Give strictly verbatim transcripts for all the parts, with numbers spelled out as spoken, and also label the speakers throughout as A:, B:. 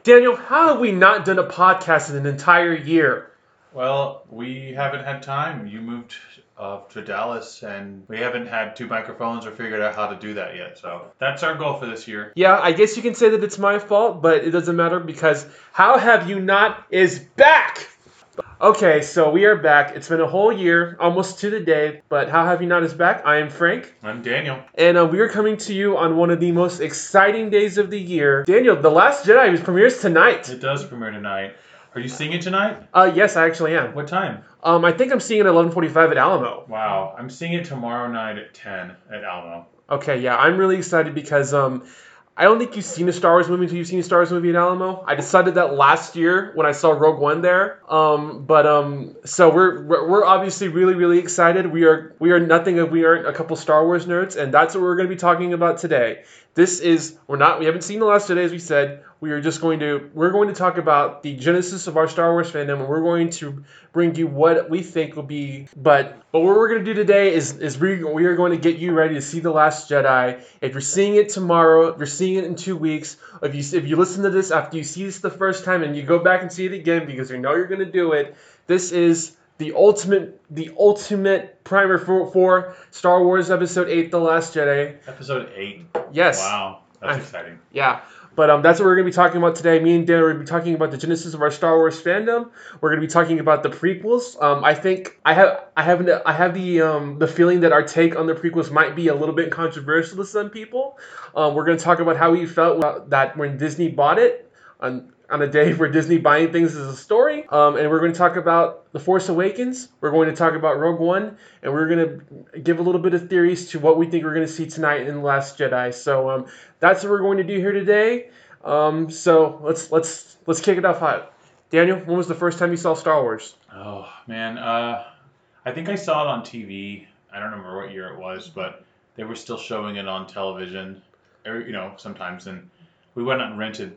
A: Daniel, how have we not done a podcast in an entire year?
B: Well, we haven't had time. You moved uh, to Dallas, and we haven't had two microphones or figured out how to do that yet. So that's our goal for this year.
A: Yeah, I guess you can say that it's my fault, but it doesn't matter because How Have You Not is back! Okay, so we are back. It's been a whole year, almost to the day, but How Have You Not is back. I am Frank.
B: I'm Daniel.
A: And uh, we are coming to you on one of the most exciting days of the year. Daniel, The Last Jedi premieres tonight.
B: It does premiere tonight. Are you seeing it tonight?
A: Uh, yes, I actually am.
B: What time?
A: Um, I think I'm seeing it at eleven forty-five at Alamo.
B: Wow, I'm seeing it tomorrow night at ten at Alamo.
A: Okay, yeah, I'm really excited because um, I don't think you've seen a Star Wars movie until you've seen a Star Wars movie at Alamo. I decided that last year when I saw Rogue One there. Um, but um, so we're we're we're obviously really really excited. We are we are nothing if we aren't a couple Star Wars nerds, and that's what we're going to be talking about today. This is we're not we haven't seen The Last Jedi, as we said. We are just going to we're going to talk about the genesis of our Star Wars fandom, and we're going to bring you what we think will be. But but what we're going to do today is is we we are going to get you ready to see The Last Jedi. If you're seeing it tomorrow, if you're seeing it in two weeks, if you if you listen to this after you see this the first time and you go back and see it again because you know you're going to do it, this is the ultimate the ultimate primer for, for Star Wars Episode eight, The Last Jedi.
B: Episode eight.
A: Yes.
B: Wow, that's
A: I,
B: exciting.
A: Yeah. But um, that's what we're going to be talking about today. Me and Dan are going to be talking about the genesis of our Star Wars fandom. We're going to be talking about the prequels. Um, I think I have I have I have the um, the feeling that our take on the prequels might be a little bit controversial to some people. Um, we're going to talk about how we felt that when Disney bought it on on a day where Disney buying things is a story. Um, and we're going to talk about The Force Awakens. We're going to talk about Rogue One, and we're going to give a little bit of theories to what we think we're going to see tonight in The Last Jedi. So um, that's what we're going to do here today. Um, so let's let's let's kick it off hot. Daniel, when was the first time you saw Star Wars?
B: Oh man, uh, I think I saw it on T V. I don't remember what year it was, but they were still showing it on television, or, you know, sometimes, and we went out and rented.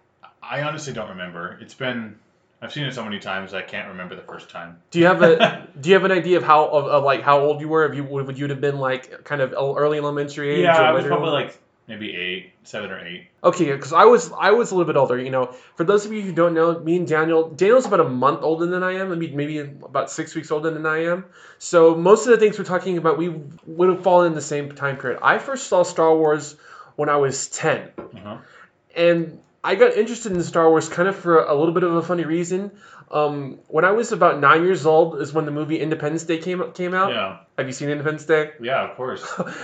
B: I honestly don't remember. It's been I've seen it so many times I can't remember the first time.
A: Do you have a Do you have an idea of how of, of like how old you were? If you would you have been like kind of early elementary age?
B: Yeah,
A: or
B: I was
A: later?
B: probably like maybe eight, seven or eight.
A: Okay, because I was I was a little bit older. You know, for those of you who don't know, me and Daniel, Daniel's about a month older than I am. Maybe maybe about six weeks older than I am. So most of the things we're talking about, we would have fallen in the same time period. I first saw Star Wars when I was ten,
B: Uh-huh.
A: and I got interested in Star Wars kind of for a little bit of a funny reason. Um, when I was about nine years old is when the movie Independence Day came came out.
B: Yeah.
A: Have you seen Independence Day?
B: Yeah, of course.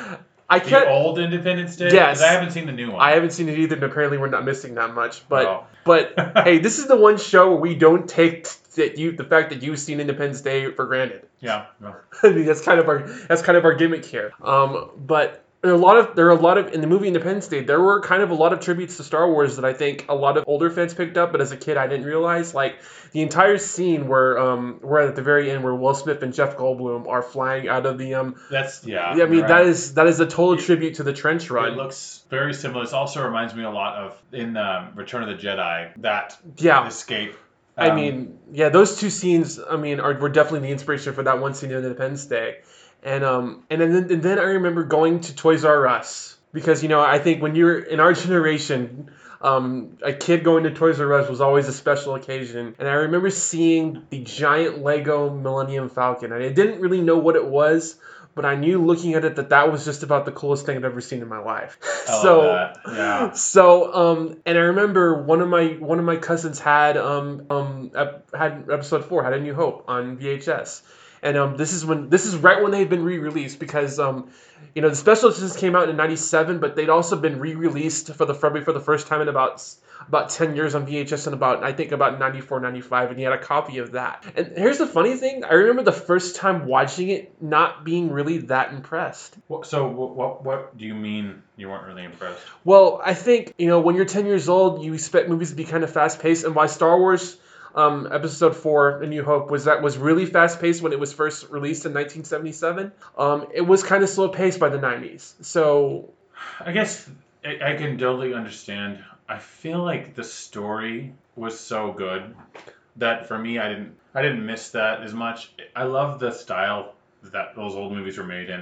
A: I
B: The
A: can't.
B: old Independence Day?
A: Yes.
B: 'Cause I haven't seen the new one.
A: I haven't seen it either, and apparently we're not missing that much. But
B: Oh.
A: but hey, this is the one show where we don't take that you the fact that you've seen Independence Day for granted.
B: Yeah. No.
A: I mean, that's kind of our that's kind of our gimmick here. Um, but there are a lot of there are a lot of in the movie Independence Day. There were kind of a lot of tributes to Star Wars that I think a lot of older fans picked up, but as a kid I didn't realize. Like the entire scene where um where at the very end where Will Smith and Jeff Goldblum are flying out of the um.
B: That's yeah.
A: Yeah, I mean
B: right.
A: that is that is a total tribute to the trench run.
B: It looks very similar. It also reminds me a lot of in um, Return of the Jedi that
A: Yeah.
B: escape.
A: I
B: Um,
A: mean, yeah, those two scenes, I mean, are were definitely the inspiration for that one scene in Independence Day, and um, and then and then I remember going to Toys R Us because you know I think when you're in our generation, um, a kid going to Toys R Us was always a special occasion, and I remember seeing the giant Lego Millennium Falcon, and I didn't really know what it was. But I knew looking at it that that was just about the coolest thing I've ever seen in my life.
B: I
A: so,
B: love that. Yeah.
A: So, um, and I remember one of my one of my cousins had um um ep- had episode four, had A New Hope on V H S, and um this is when this is right when they've been re-released because um you know the special editions came out in ninety-seven, but they'd also been re-released for the probably for the first time in about about ten years on V H S and about I think about ninety-four, ninety-five, and he had a copy of that. And here's the funny thing, I remember the first time watching it not being really that impressed.
B: What, so what, what what do you mean you weren't really impressed?
A: Well, I think, you know, when you're ten years old, you expect movies to be kind of fast-paced, and why Star Wars um, Episode four, A New Hope, was that was really fast-paced when it was first released in nineteen seventy-seven. Um, it was kind of slow-paced by the nineties. So,
B: I guess I, I can totally understand. I feel like the story was so good that for me I didn't I didn't miss that as much. I love the style that those old movies were made in.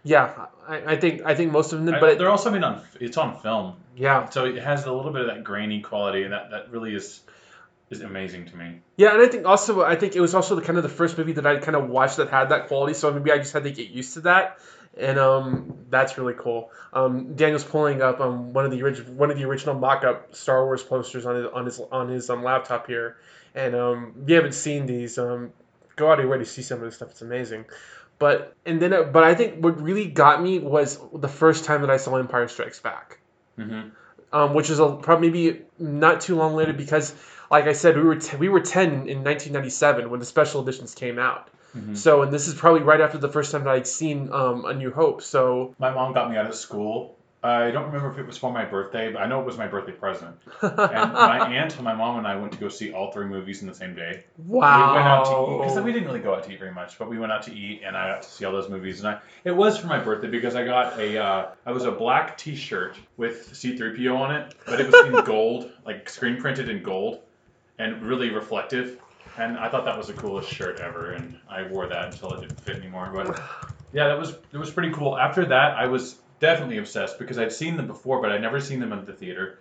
A: Yeah, I, I think I think most of them, but
B: I,
A: it,
B: they're also made on. It's on film,
A: yeah.
B: so it has a little bit of that grainy quality, and that, that really is is amazing to me.
A: Yeah, and I think also I think it was also the kind of the first movie that I kind of watched that had that quality, so maybe I just had to get used to that, and um, that's really cool. Um, Daniel's pulling up um one of the original one of the original mock-up Star Wars posters on his on his on his um laptop here, and um, if you haven't seen these, um, go out of your way to see some of this stuff. It's amazing. But and then uh, but I think what really got me was the first time that I saw Empire Strikes Back,
B: Mm-hmm.
A: um, which is a, probably maybe not too long later because, like I said, we were t- we were ten in nineteen ninety-seven when the special editions came out.
B: Mm-hmm.
A: So, and this is probably right after the first time that I'd seen um, A New Hope. So,
B: My mom got me out of school. I don't remember if it was for my birthday, but I know it was my birthday present. And my aunt and my mom and I went to go see all three movies in the same day.
A: wow,
B: We went out to eat because we didn't really go out to eat very much, but we went out to eat and I got to see all those movies. And I it was for my birthday because I got a uh, I was a black T-shirt with C three P O on it, but it was in gold, like screen printed in gold, and really reflective. And I thought that was the coolest shirt ever, and I wore that until it didn't fit anymore. But yeah, that was it was pretty cool. After that, I was definitely obsessed because I'd seen them before, but I'd never seen them at the theater.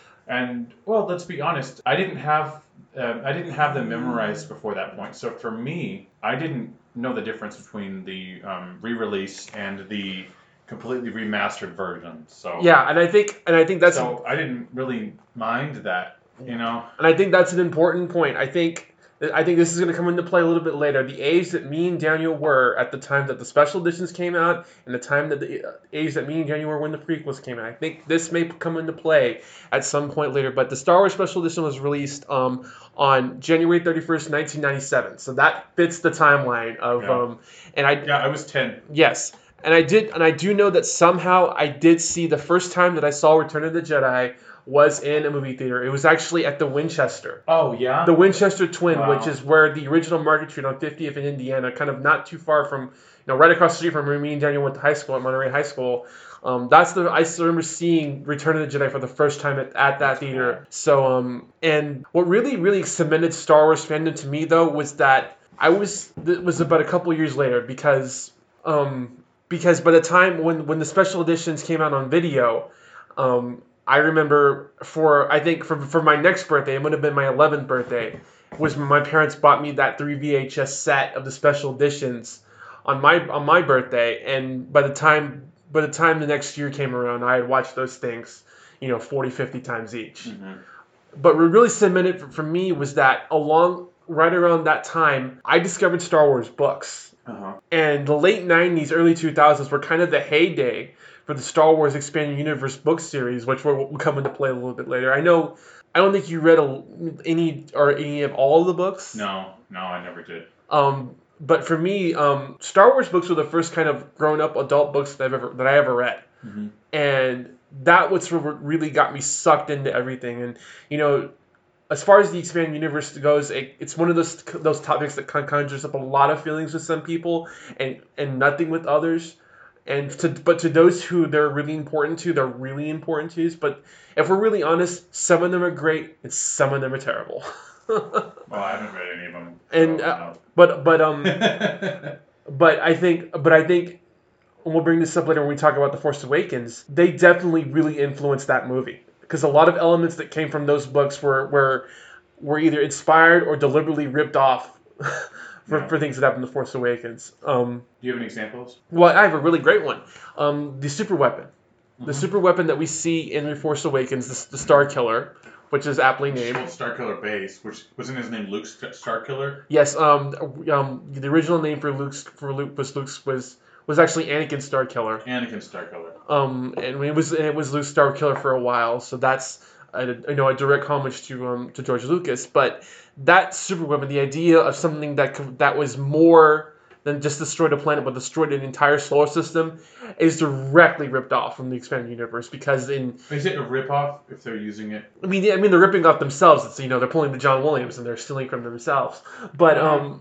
B: And well, let's be honest, I didn't have uh, I didn't have them memorized before that point. So for me, I didn't know the difference between the um, re-release and the completely remastered version. So
A: yeah, and I think and I think that's
B: so I didn't really mind that, you know.
A: and I think that's an important point. I think I think this is going to come into play a little bit later. The age that me and Daniel were at the time that the special editions came out, and the time that the uh, age that me and Daniel were when the prequels came out. I think this may come into play at some point later. But the Star Wars special edition was released um, on January thirty-first, nineteen ninety-seven. So that fits the timeline of
B: Yeah.
A: um, and I
B: Yeah, I was ten.
A: yes. And I did, and I do know that somehow I did see the first time that I saw Return of the Jedi was in a movie theater. It was actually at the Winchester.
B: Oh yeah.
A: The Winchester Twin,
B: Wow.
A: which is where the original Market Street on fiftieth in Indiana, kind of not too far from, you know, right across the street from where me and Daniel went to high school at Monterey High School. Um, that's the I still remember seeing Return of the Jedi for the first time at, at that
B: That's
A: theater.
B: cool.
A: So um, and what really really cemented Star Wars fandom to me though was that I was it was about a couple years later because um because by the time when when the special editions came out on video, um. I remember for I think for for my next birthday, it would have been my eleventh birthday, was when my parents bought me that three V H S set of the special editions on my on my birthday, and by the time by the time the next year came around, I had watched those things, you know, forty, fifty times each.
B: Mm-hmm.
A: But what really cemented for, for me was that along right around that time, I discovered Star Wars books.
B: Uh-huh.
A: And the late nineties, early two thousands were kind of the heyday for the Star Wars Expanded Universe book series, which will will come into play a little bit later. I know, I don't think you read a, any or any of all of the books.
B: No, no, I never did.
A: Um, but for me, um, Star Wars books were the first kind of grown-up adult books that I've ever that I ever read,
B: Mm-hmm.
A: and that was what really got me sucked into everything. And you know, as far as the expanded universe goes, it, it's one of those those topics that con- conjures up a lot of feelings with some people, and and nothing with others. And to but to those who they're really important to, they're really important to. But if we're really honest, some of them are great and some of them are terrible.
B: Well, I haven't read any of them.
A: And
B: so,
A: uh, but but um
B: no.
A: but I think but I think and we'll bring this up later when we talk about The Force Awakens. They definitely really influenced that movie because a lot of elements that came from those books were were were either inspired or deliberately ripped off for,
B: Yeah.
A: for things that happened in The Force Awakens. Um,
B: Do you have any examples?
A: well, I have a really great one. Um, the super weapon. The
B: Mhm.
A: super weapon that we see in The Force Awakens, the, the Star Killer, which is aptly named.
B: Starkiller Base, which wasn't his name Luke St- Starkiller?
A: Yes, um, um, the original name for Luke's for Luke was Luke's was was actually Anakin Starkiller.
B: Anakin Starkiller.
A: Um, and it was and it was Luke Starkiller for a while, so that's a, you know a direct homage to um to George Lucas. But that super weapon, the idea of something that could, that was more than just destroyed a planet, but destroyed an entire solar system, is directly ripped off from the expanded universe. Because in
B: Is it a ripoff if they're using it?
A: I mean, I mean, they're ripping off themselves. It's, you know, they're pulling the John Williams and they're stealing from themselves. But um,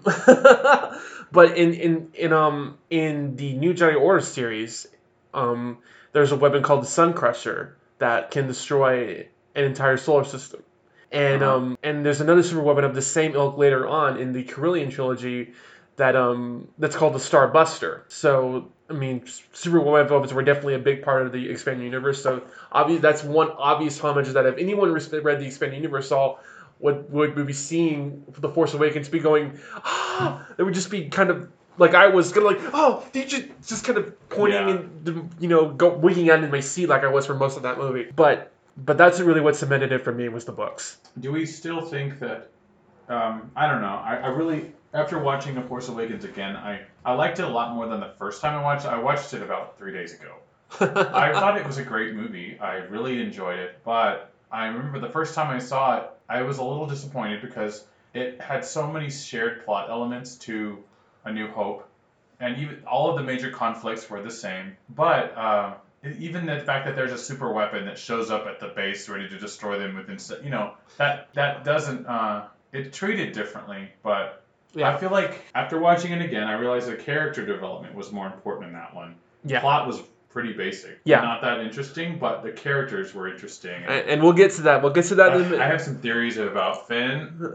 A: but in in in um in the New Jedi Order series, um, there's a weapon called the Sun Crusher that can destroy an entire solar system. And
B: Uh-huh.
A: um and there's another super weapon of the same ilk later on in the Carillion trilogy that um that's called the Star Buster. So I mean, super weapons were definitely a big part of the expanded universe. So obvious, that's one obvious homage that if anyone read the expanded universe saw, would would be seeing the Force Awakens, be going, ah, they would just be kind of like I was gonna like, oh, did you just kind of pointing
B: Yeah.
A: and you know go winking out in my seat like I was for most of that movie. But but that's really what cemented it for me was the books.
B: Do we still think that? Um, I don't know. I, I really, after watching The Force Awakens again, I, I liked it a lot more than the first time I watched it. I watched it about three days ago. I thought it was a great movie. I really enjoyed it, but I remember the first time I saw it, I was a little disappointed because it had so many shared plot elements to A New Hope, and even all of the major conflicts were the same. But uh, even the fact that there's a super weapon that shows up at the base ready to destroy them within, you know, that that doesn't. Uh, it treated differently, but
A: Yeah.
B: I feel like after watching it again, I realized the character development was more important in that one.
A: Yeah.
B: Plot was pretty basic.
A: Yeah.
B: Not that interesting, but the characters were interesting.
A: And, and we'll get to that. We'll get to that in a
B: I,
A: minute.
B: I have some theories about Finn.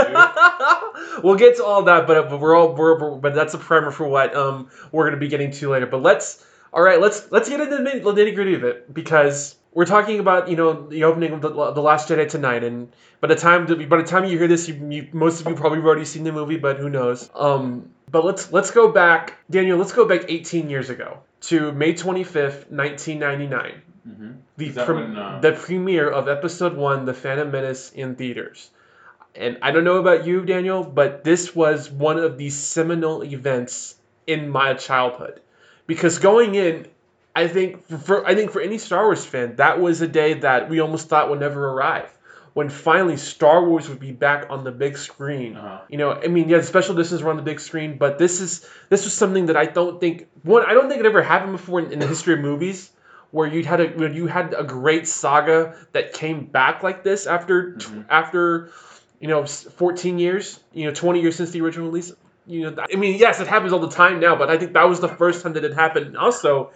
B: I
A: We'll get to all that, but but we're all we're, we're but that's a primer for what um we're gonna be getting to later. But let's all right, let's let's get into the nitty gritty of it because we're talking about you know the opening of the, the Last Jedi tonight, and by the time by the time you hear this, you, you most of you probably have already seen the movie, but who knows? Um, but let's let's go back, Daniel. Let's go back eighteen years ago to May twenty-fifth, nineteen ninety-nine.
B: Mm-hmm.
A: The
B: Is that
A: pre-
B: when, uh,
A: the premiere of Episode One, The Phantom Menace, in theaters. And I don't know about you, Daniel, but this was one of the seminal events in my childhood, because going in, I think for, for I think for any Star Wars fan, that was a day that we almost thought would never arrive. When finally Star Wars would be back on the big screen.
B: Uh-huh.
A: You know, I mean, yeah, the special editions were on the big screen, but this is this was something that I don't think one I don't think it ever happened before in, in the history of movies, where you had a when you had a great saga that came back like this after
B: Mm-hmm.
A: after you know fourteen years, you know twenty years since the original release. You know, I mean, yes, it happens all the time now, but I think that was the first time that it happened. And also,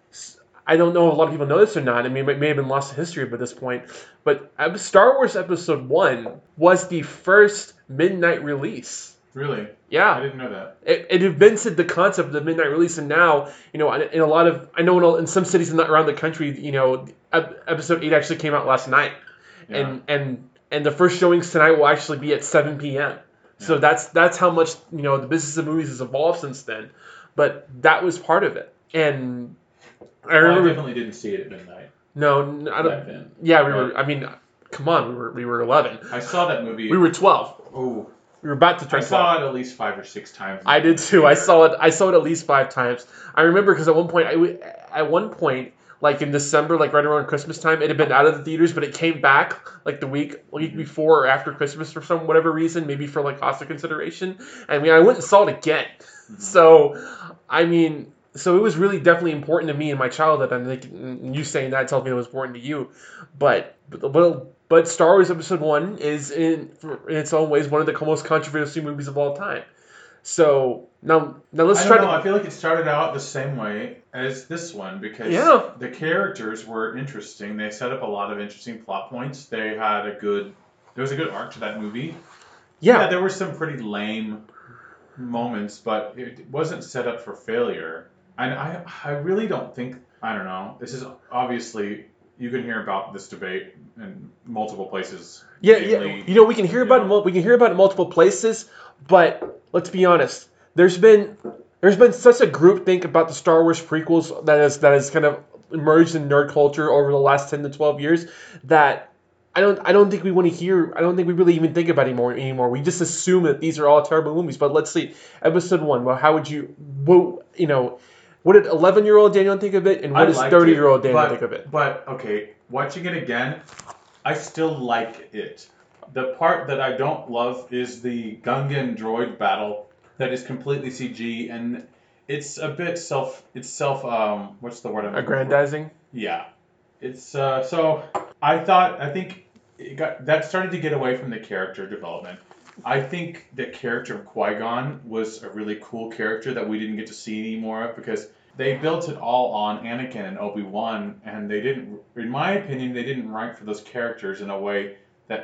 A: I don't know if a lot of people know this or not. I mean, it may have been lost to history by this point, but Star Wars Episode One was the first midnight release.
B: Really?
A: Yeah.
B: I didn't know that.
A: It, it invented the concept of the midnight release, and now, you know, in a lot of, I know in, all, in some cities around the country, you know, Episode eight actually came out last night,
B: Yeah.
A: and and and the first showings tonight will actually be at seven p.m. So
B: Yeah.
A: that's that's how much you know the business of movies has evolved since then, but that was part of it, and I
B: Well, I
A: remember.
B: definitely didn't see it at midnight.
A: No, n- I
B: Back
A: don't.
B: then.
A: Yeah, we
B: Right.
A: were. I mean, come on, we were we were eleven.
B: I saw that movie.
A: We were twelve.
B: Oh,
A: We were about to
B: I
A: turn twelve.
B: saw it at least five or six times.
A: I did too. I saw it. I saw it at least five times. I remember because at one point, I w- at one point, like in December, like right around Christmas time, it had been out of the theaters, but it came back like the week week before or after Christmas for some whatever reason, maybe for like cost of consideration. I mean, I went and saw it again.
B: Mm-hmm.
A: So, I mean, so it was really definitely important to me in my childhood. I think you saying that tells me it was important to you, but but. But Star Wars Episode One is, in, in its own ways, one of the most controversial movies of all time. So now, now let's
B: I
A: try
B: don't know.
A: to.
B: I feel like it started out the same way as this one because
A: Yeah.
B: the characters were interesting. They set up a lot of interesting plot points. They had a good. There was a good arc to that movie.
A: Yeah.
B: there were some pretty lame moments, but it wasn't set up for failure. And I, I really don't think. I don't know. This is obviously. You can hear about this debate in multiple places.
A: Yeah,
B: namely,
A: yeah. You know, we can hear
B: you
A: about it,
B: know.
A: mul- we can hear about it in multiple places, but let's be honest. There's been there's been such a groupthink about the Star Wars prequels that has that has kind of emerged in nerd culture over the last ten to twelve years that I don't I don't think we want to hear I don't think we really even think about it anymore anymore. We just assume that these are all terrible movies. But let's see. Episode one, well, how would you what, you know, what did eleven-year-old Daniel think of it, and what
B: I
A: does
B: liked
A: thirty-year-old
B: it,
A: Daniel
B: but,
A: think of it?
B: But okay, watching it again, I still like it. The part that I don't love is the Gungan droid battle that is completely C G, and it's a bit self. It's self. Um, what's the word I'm looking for?
A: Aggrandizing?
B: Yeah, it's uh. So I thought I think it got that started to get away from the character development. I think the character of Qui-Gon was a really cool character that we didn't get to see any more of because they built it all on Anakin and Obi-Wan, and they didn't, in my opinion, they didn't write for those characters in a way that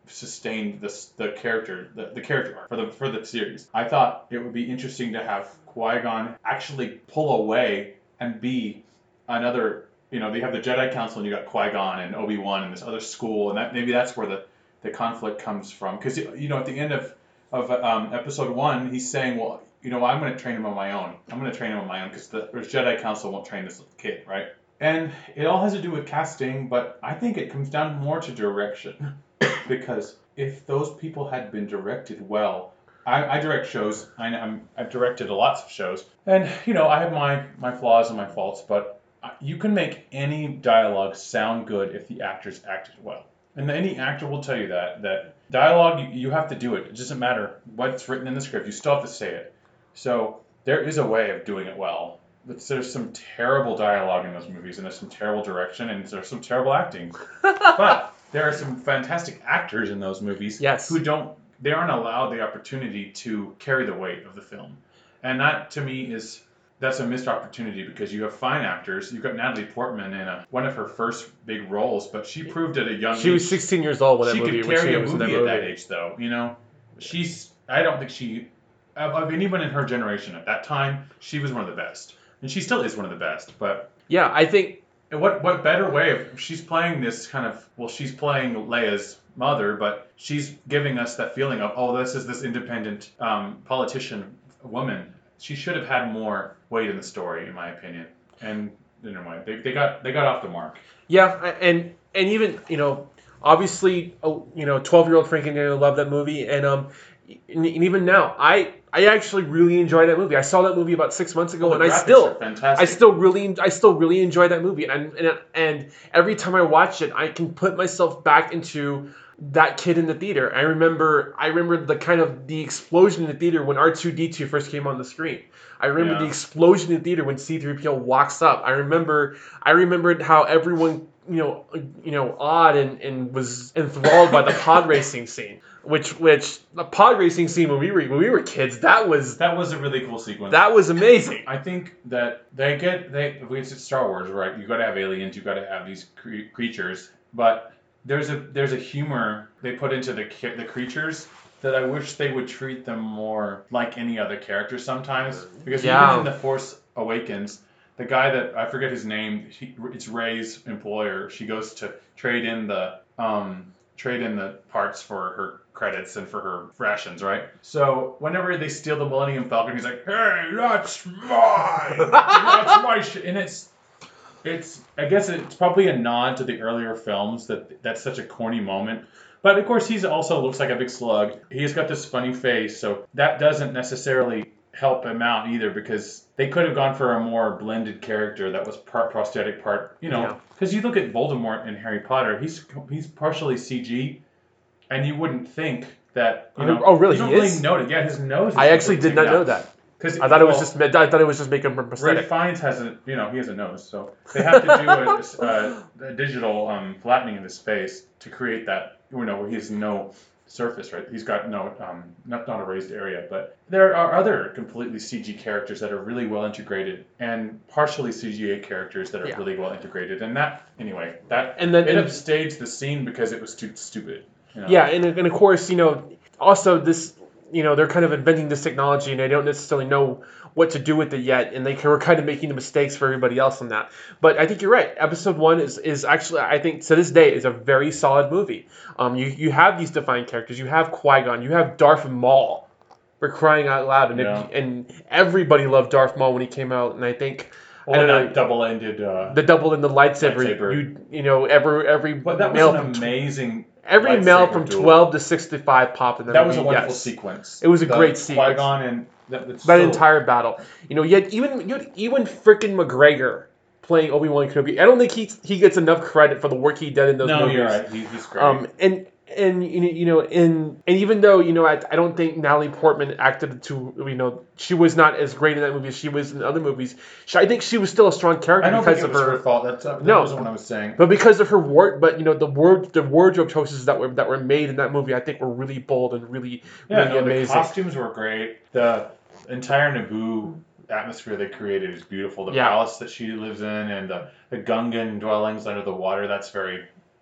B: sustained this the character the, the character arc for the for the series. I thought it would be interesting to have Qui-Gon actually pull away and be another. You know, they have the Jedi Council, and you got Qui-Gon and Obi-Wan and this other school, and that maybe that's where the, the conflict comes from. Because you know, at the end of of um, episode one, he's saying, well, you know, I'm going to train him on my own. I'm going to train him on my own because the Jedi Council won't train this little kid, right? And it all has to do with casting, but I think it comes down more to direction. Because if those people had been directed well, I, I direct shows. I, I'm, I've directed lots of shows, and you know, I have my my flaws and my faults, but you can make any dialogue sound good if the actors acted well. And any actor will tell you that that dialogue, you, you have to do it. It doesn't matter what's written in the script. You still have to say it. So there is a way of doing it well. But there's some terrible dialogue in those movies, and there's some terrible direction, and there's some terrible acting. But there are some fantastic actors in those movies
A: yes.
B: who don't, they aren't allowed the opportunity to carry the weight of the film. And that, to me, is, that's a missed opportunity because you have fine actors. You've got Natalie Portman in a, one of her first big roles, but she proved at a young
A: she
B: age.
A: She was sixteen years old when that
B: she
A: movie
B: could carry
A: she
B: a
A: was
B: movie,
A: in that
B: at
A: movie.
B: that age, though. You know, she's, I don't think she, I mean, even in her generation at that time, she was one of the best. And she still is one of the best, but
A: yeah, I think.
B: And what what better way if she's playing this kind of, well, she's playing Leia's mother, but she's giving us that feeling of, oh, this is this independent um, politician woman. She should have had more weight in the story, in my opinion. And anyway, they they got they got off the mark.
A: Yeah, and and even you know, obviously, you know, twelve year old Frank and Daniel loved that movie, and um, and even now, I. I actually really enjoyed that movie. I saw that movie about six months ago,
B: oh,
A: and I still,
B: fantastic.
A: I still really, I still really enjoy that movie. And and and every time I watch it, I can put myself back into that kid in the theater. I remember, I remember the kind of the explosion in the theater when R two D two first came on the screen. I remember yeah. the explosion in the theater when C three P O walks up. I remember, I remembered how everyone, you know, you know, awed and, and was enthralled by the pod racing scene. Which, which the pod racing scene when we were when we were kids, that was
B: that was a really cool sequence.
A: That was amazing.
B: I think that they get they it's Star Wars, right? You got to have aliens, you got to have these cre- creatures, but there's a there's a humor they put into the the creatures that I wish they would treat them more like any other character sometimes. Because yeah. even in The Force Awakens, the guy that I forget his name, he, it's Rey's employer. She goes to trade in the um trade in the parts for her credits and for her rations, right? So whenever they steal the Millennium Falcon, he's like, "Hey, that's mine! That's my shit!" And it's, it's, I guess it's probably a nod to the earlier films that that's such a corny moment. But of course, he's also looks like a big slug. He's got this funny face, so that doesn't necessarily help him out either, because they could have gone for a more blended character that was part prosthetic, part, you know, because yeah. you look at Voldemort in Harry Potter, he's he's partially C G, and you wouldn't think that, you know,
A: oh really,
B: you don't
A: he
B: really
A: is?
B: know it. Yeah, his nose is
A: I actually did not know that. Because I thought well, it was just I thought it was just making him prosthetic.
B: Ray Fiennes has a, you know, he has a nose, so they have to do a, a, a digital um, flattening of his face to create that, you know, where he has no surface, right? He's got no, um, not not a raised area, but there are other completely C G characters that are really well integrated, and partially C G A characters that are yeah. really well integrated, and that anyway, that
A: and then
B: it
A: and,
B: upstaged the scene because it was too stupid. You know?
A: Yeah, and and of course, you know, also this, you know, they're kind of inventing this technology, and they don't necessarily know what to do with it yet, and they were kind of making the mistakes for everybody else on that. But I think you're right. Episode one is, is actually, I think, to this day, is a very solid movie. Um, you, you have these defined characters. You have Qui-Gon. You have Darth Maul. For crying out loud. And,
B: yeah.
A: it, and everybody loved Darth Maul when he came out, and I think...
B: Well, I don't know, double-ended... Uh,
A: the double-ended lightsaber.
B: lightsaber.
A: You, you know, every... every
B: but that was an amazing...
A: Every male from
B: duel.
A: twelve to sixty-five popped in that
B: That
A: movie.
B: was a wonderful
A: yes.
B: sequence.
A: It was a
B: the
A: great sequence.
B: Qui-Gon and that,
A: that
B: so...
A: entire battle. You know, yet even you even freaking McGregor playing Obi-Wan Kenobi. I don't think he he gets enough credit for the work he did in those
B: no,
A: movies.
B: No, you're right. He, he's great.
A: Um, and and you know, and and even though you know, I, I don't think Natalie Portman acted to you know, she was not as great in that movie as she was in other movies. She, I think she was still a strong character
B: I don't
A: because
B: think it
A: of
B: was
A: her,
B: her fault. That's uh, that
A: no,
B: wasn't what I was saying.
A: But because of her ward, but you know, the word the wardrobe choices that were that were made in that movie, I think were really bold and really
B: yeah,
A: really
B: no,
A: amazing.
B: The costumes were great. The entire Naboo atmosphere they created is beautiful. The
A: yeah.
B: palace that she lives in and the, the Gungan dwellings under the water, that's very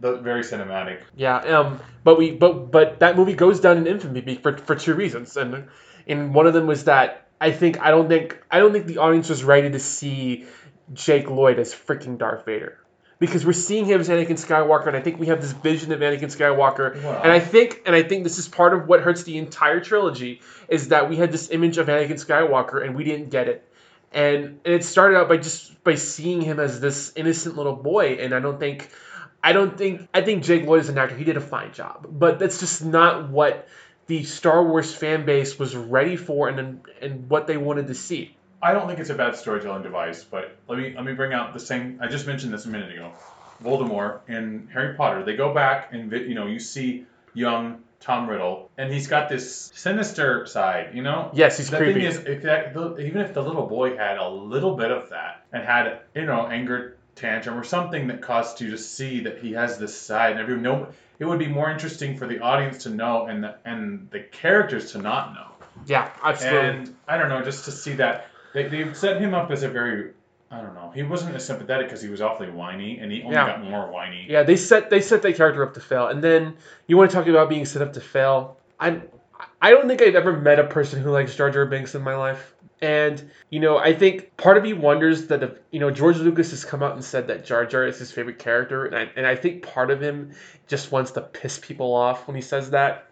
B: the very cinematic.
A: Yeah, um, but we but but that movie goes down in infamy be- for for two reasons, and and one of them was that I think I don't think I don't think the audience was ready to see Jake Lloyd as freaking Darth Vader. Because we're seeing him as Anakin Skywalker, and I think we have this vision of Anakin Skywalker,
B: Well.
A: and I think, and I think this is part of what hurts the entire trilogy, is that we had this image of Anakin Skywalker, and we didn't get it, and, and it started out by just by seeing him as this innocent little boy, and I don't think, I don't think, I think Jake Lloyd is an actor. He did a fine job, but that's just not what the Star Wars fan base was ready for, and and what they wanted to see.
B: I don't think it's a bad storytelling device, but let me let me bring out the same. I just mentioned this a minute ago. Voldemort in Harry Potter. They go back and you know you see young Tom Riddle, and he's got this sinister side. You know.
A: Yes, he's
B: the
A: creepy.
B: thing is, if that, even if the little boy had a little bit of that and had you know anger tantrum or something that caused you to see that he has this side, and everyone know, it would be more interesting for the audience to know and the and the characters to not know.
A: Yeah, absolutely.
B: And I don't know, just to see that. They, they set him up as a very, I don't know, he wasn't as sympathetic because he was awfully whiny, and he only
A: Yeah.
B: got more whiny.
A: Yeah, they set they set that character up to fail, and then you want to talk about being set up to fail. I I don't think I've ever met a person who likes Jar Jar Binks in my life, and you know I think part of me wonders that if you know George Lucas has come out and said that Jar Jar is his favorite character, and I, and I think part of him just wants to piss people off when he says that,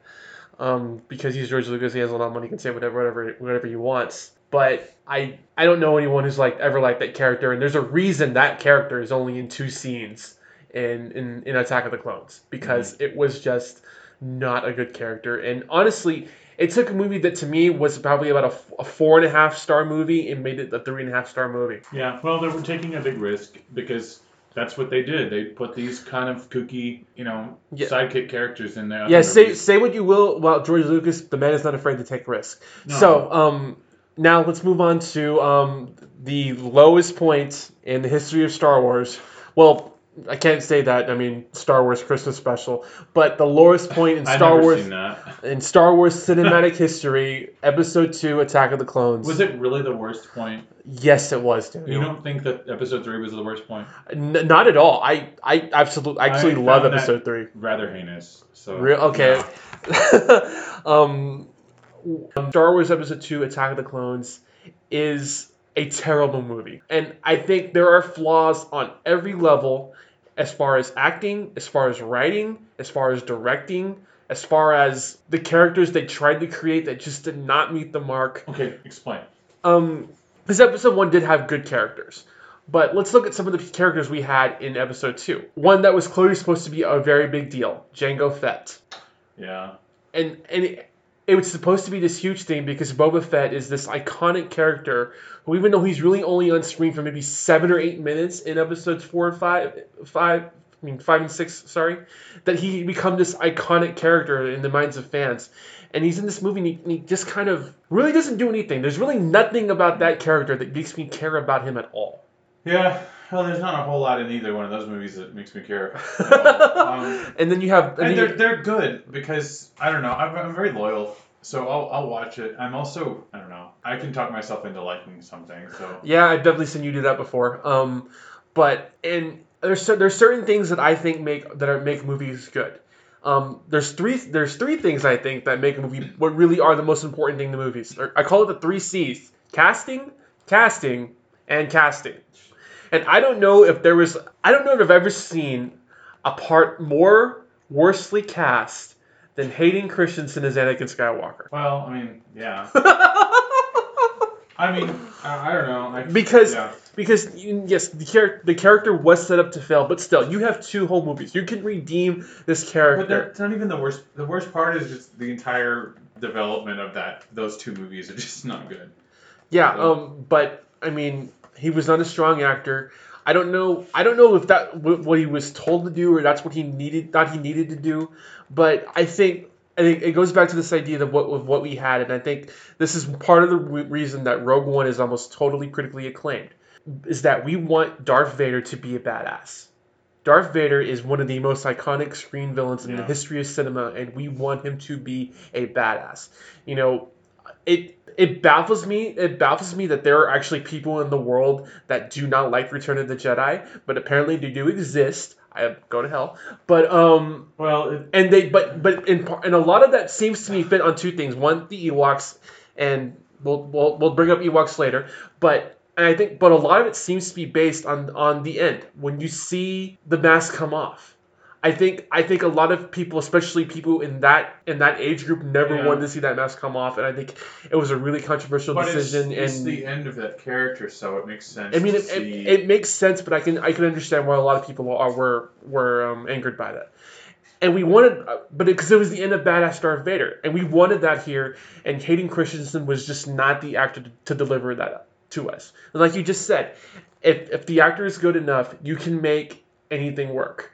A: um, because he's George Lucas, he has a lot of money, he can say whatever whatever whatever he wants. But I I don't know anyone who's like ever liked that character, and there's a reason that character is only in two scenes in in, in Attack of the Clones, because mm-hmm. it was just not a good character. And honestly, it took a movie that to me was probably about a, a four and a half star movie and made it a three and a half star movie.
B: Yeah, well, they were taking a big risk because that's what they did. They put these kind of kooky, you know, yeah. sidekick characters in there.
A: Yeah, say say what you will about George Lucas, the man is not afraid to take risks. No. So, um. Now let's move on to um, the lowest point in the history of Star Wars. Well, I can't say that. I mean, Star Wars Christmas special, but the lowest point in Star
B: I've never
A: Wars
B: seen that.
A: in Star Wars cinematic history, Episode Two, Attack of the Clones.
B: Was it really the worst point?
A: Yes, it was. Daniel.
B: You don't think that Episode Three was the worst point?
A: N- not at all. I I absolutely actually I love Episode Three.
B: Rather heinous. So
A: Real okay.
B: Yeah.
A: um. Star Wars Episode two, Attack of the Clones, is a terrible movie. And I think there are flaws on every level as far as acting, as far as writing, as far as directing, as far as the characters they tried to create that just did not meet the mark.
B: Okay, explain.
A: Um, this Episode one did have good characters. But let's look at some of the characters we had in Episode two. One that was clearly supposed to be a very big deal, Jango Fett.
B: Yeah.
A: And and it, it was supposed to be this huge thing because Boba Fett is this iconic character who, even though he's really only on screen for maybe seven or eight minutes in episodes four and five, five, I mean five and six, sorry, that he become this iconic character in the minds of fans. And he's in this movie and he, and he just kind of really doesn't do anything. There's really nothing about that character that makes me care about him at all.
B: Yeah. Well, there's not a whole lot in either one of those movies that makes me care. um,
A: and then you have, and,
B: and
A: they're
B: you, they're good because I don't know. I'm, I'm very loyal, so I'll I'll watch it. I'm also I don't know. I can talk myself into liking something. So
A: yeah, I've definitely seen you do that before. Um, but and there's there's certain things that I think make that are, make movies good. Um, there's three there's three things I think that make a movie what really are the most important thing in the movies. I call it the three C's: casting, casting, and casting. And I don't know if there was, I don't know if I've ever seen a part more worsely cast than Hayden Christensen as Anakin Skywalker.
B: Well, I mean, yeah. I mean, I, I don't know. I,
A: because,
B: yeah.
A: because yes, the, char- the character was set up to fail, but still, you have two whole movies. You can redeem this character.
B: But that's not even the worst. The worst part is just the entire development of that. Those two movies are just not good.
A: Yeah,
B: so.
A: um, but, I mean... He was not a strong actor. I don't know. I don't know if that what he was told to do or that's what he needed thought he needed to do. But I think I think it goes back to this idea of what of what we had, and I think this is part of the reason that Rogue One is almost totally critically acclaimed, is that we want Darth Vader to be a badass. Darth Vader is one of the most iconic screen villains in yeah. the history of cinema, and we want him to be a badass. You know, it. It baffles me. It baffles me that there are actually people in the world that do not like Return of the Jedi, but apparently they do exist. I go to hell. But um,
B: Well, it,
A: and they but but in par- and a lot of that seems to me fit on two things. One, the Ewoks, and we'll we'll we'll bring up Ewoks later. But and I think but a lot of it seems to be based on on the end when you see the mask come off. I think I think a lot of people, especially people in that in that age group, never
B: Yeah.
A: wanted to see that mask come off, and I think it was a really controversial
B: but it's,
A: decision.
B: it's
A: and
B: the end of that character, so it makes sense.
A: I mean,
B: to
A: it, it,
B: see.
A: it makes sense, but I can I can understand why a lot of people are were were um, angered by that. And we wanted, uh, but because it, it was the end of Badass Darth Vader, and we wanted that here. And Hayden Christensen was just not the actor to, to deliver that to us. And like you just said, if if the actor is good enough, you can make anything work.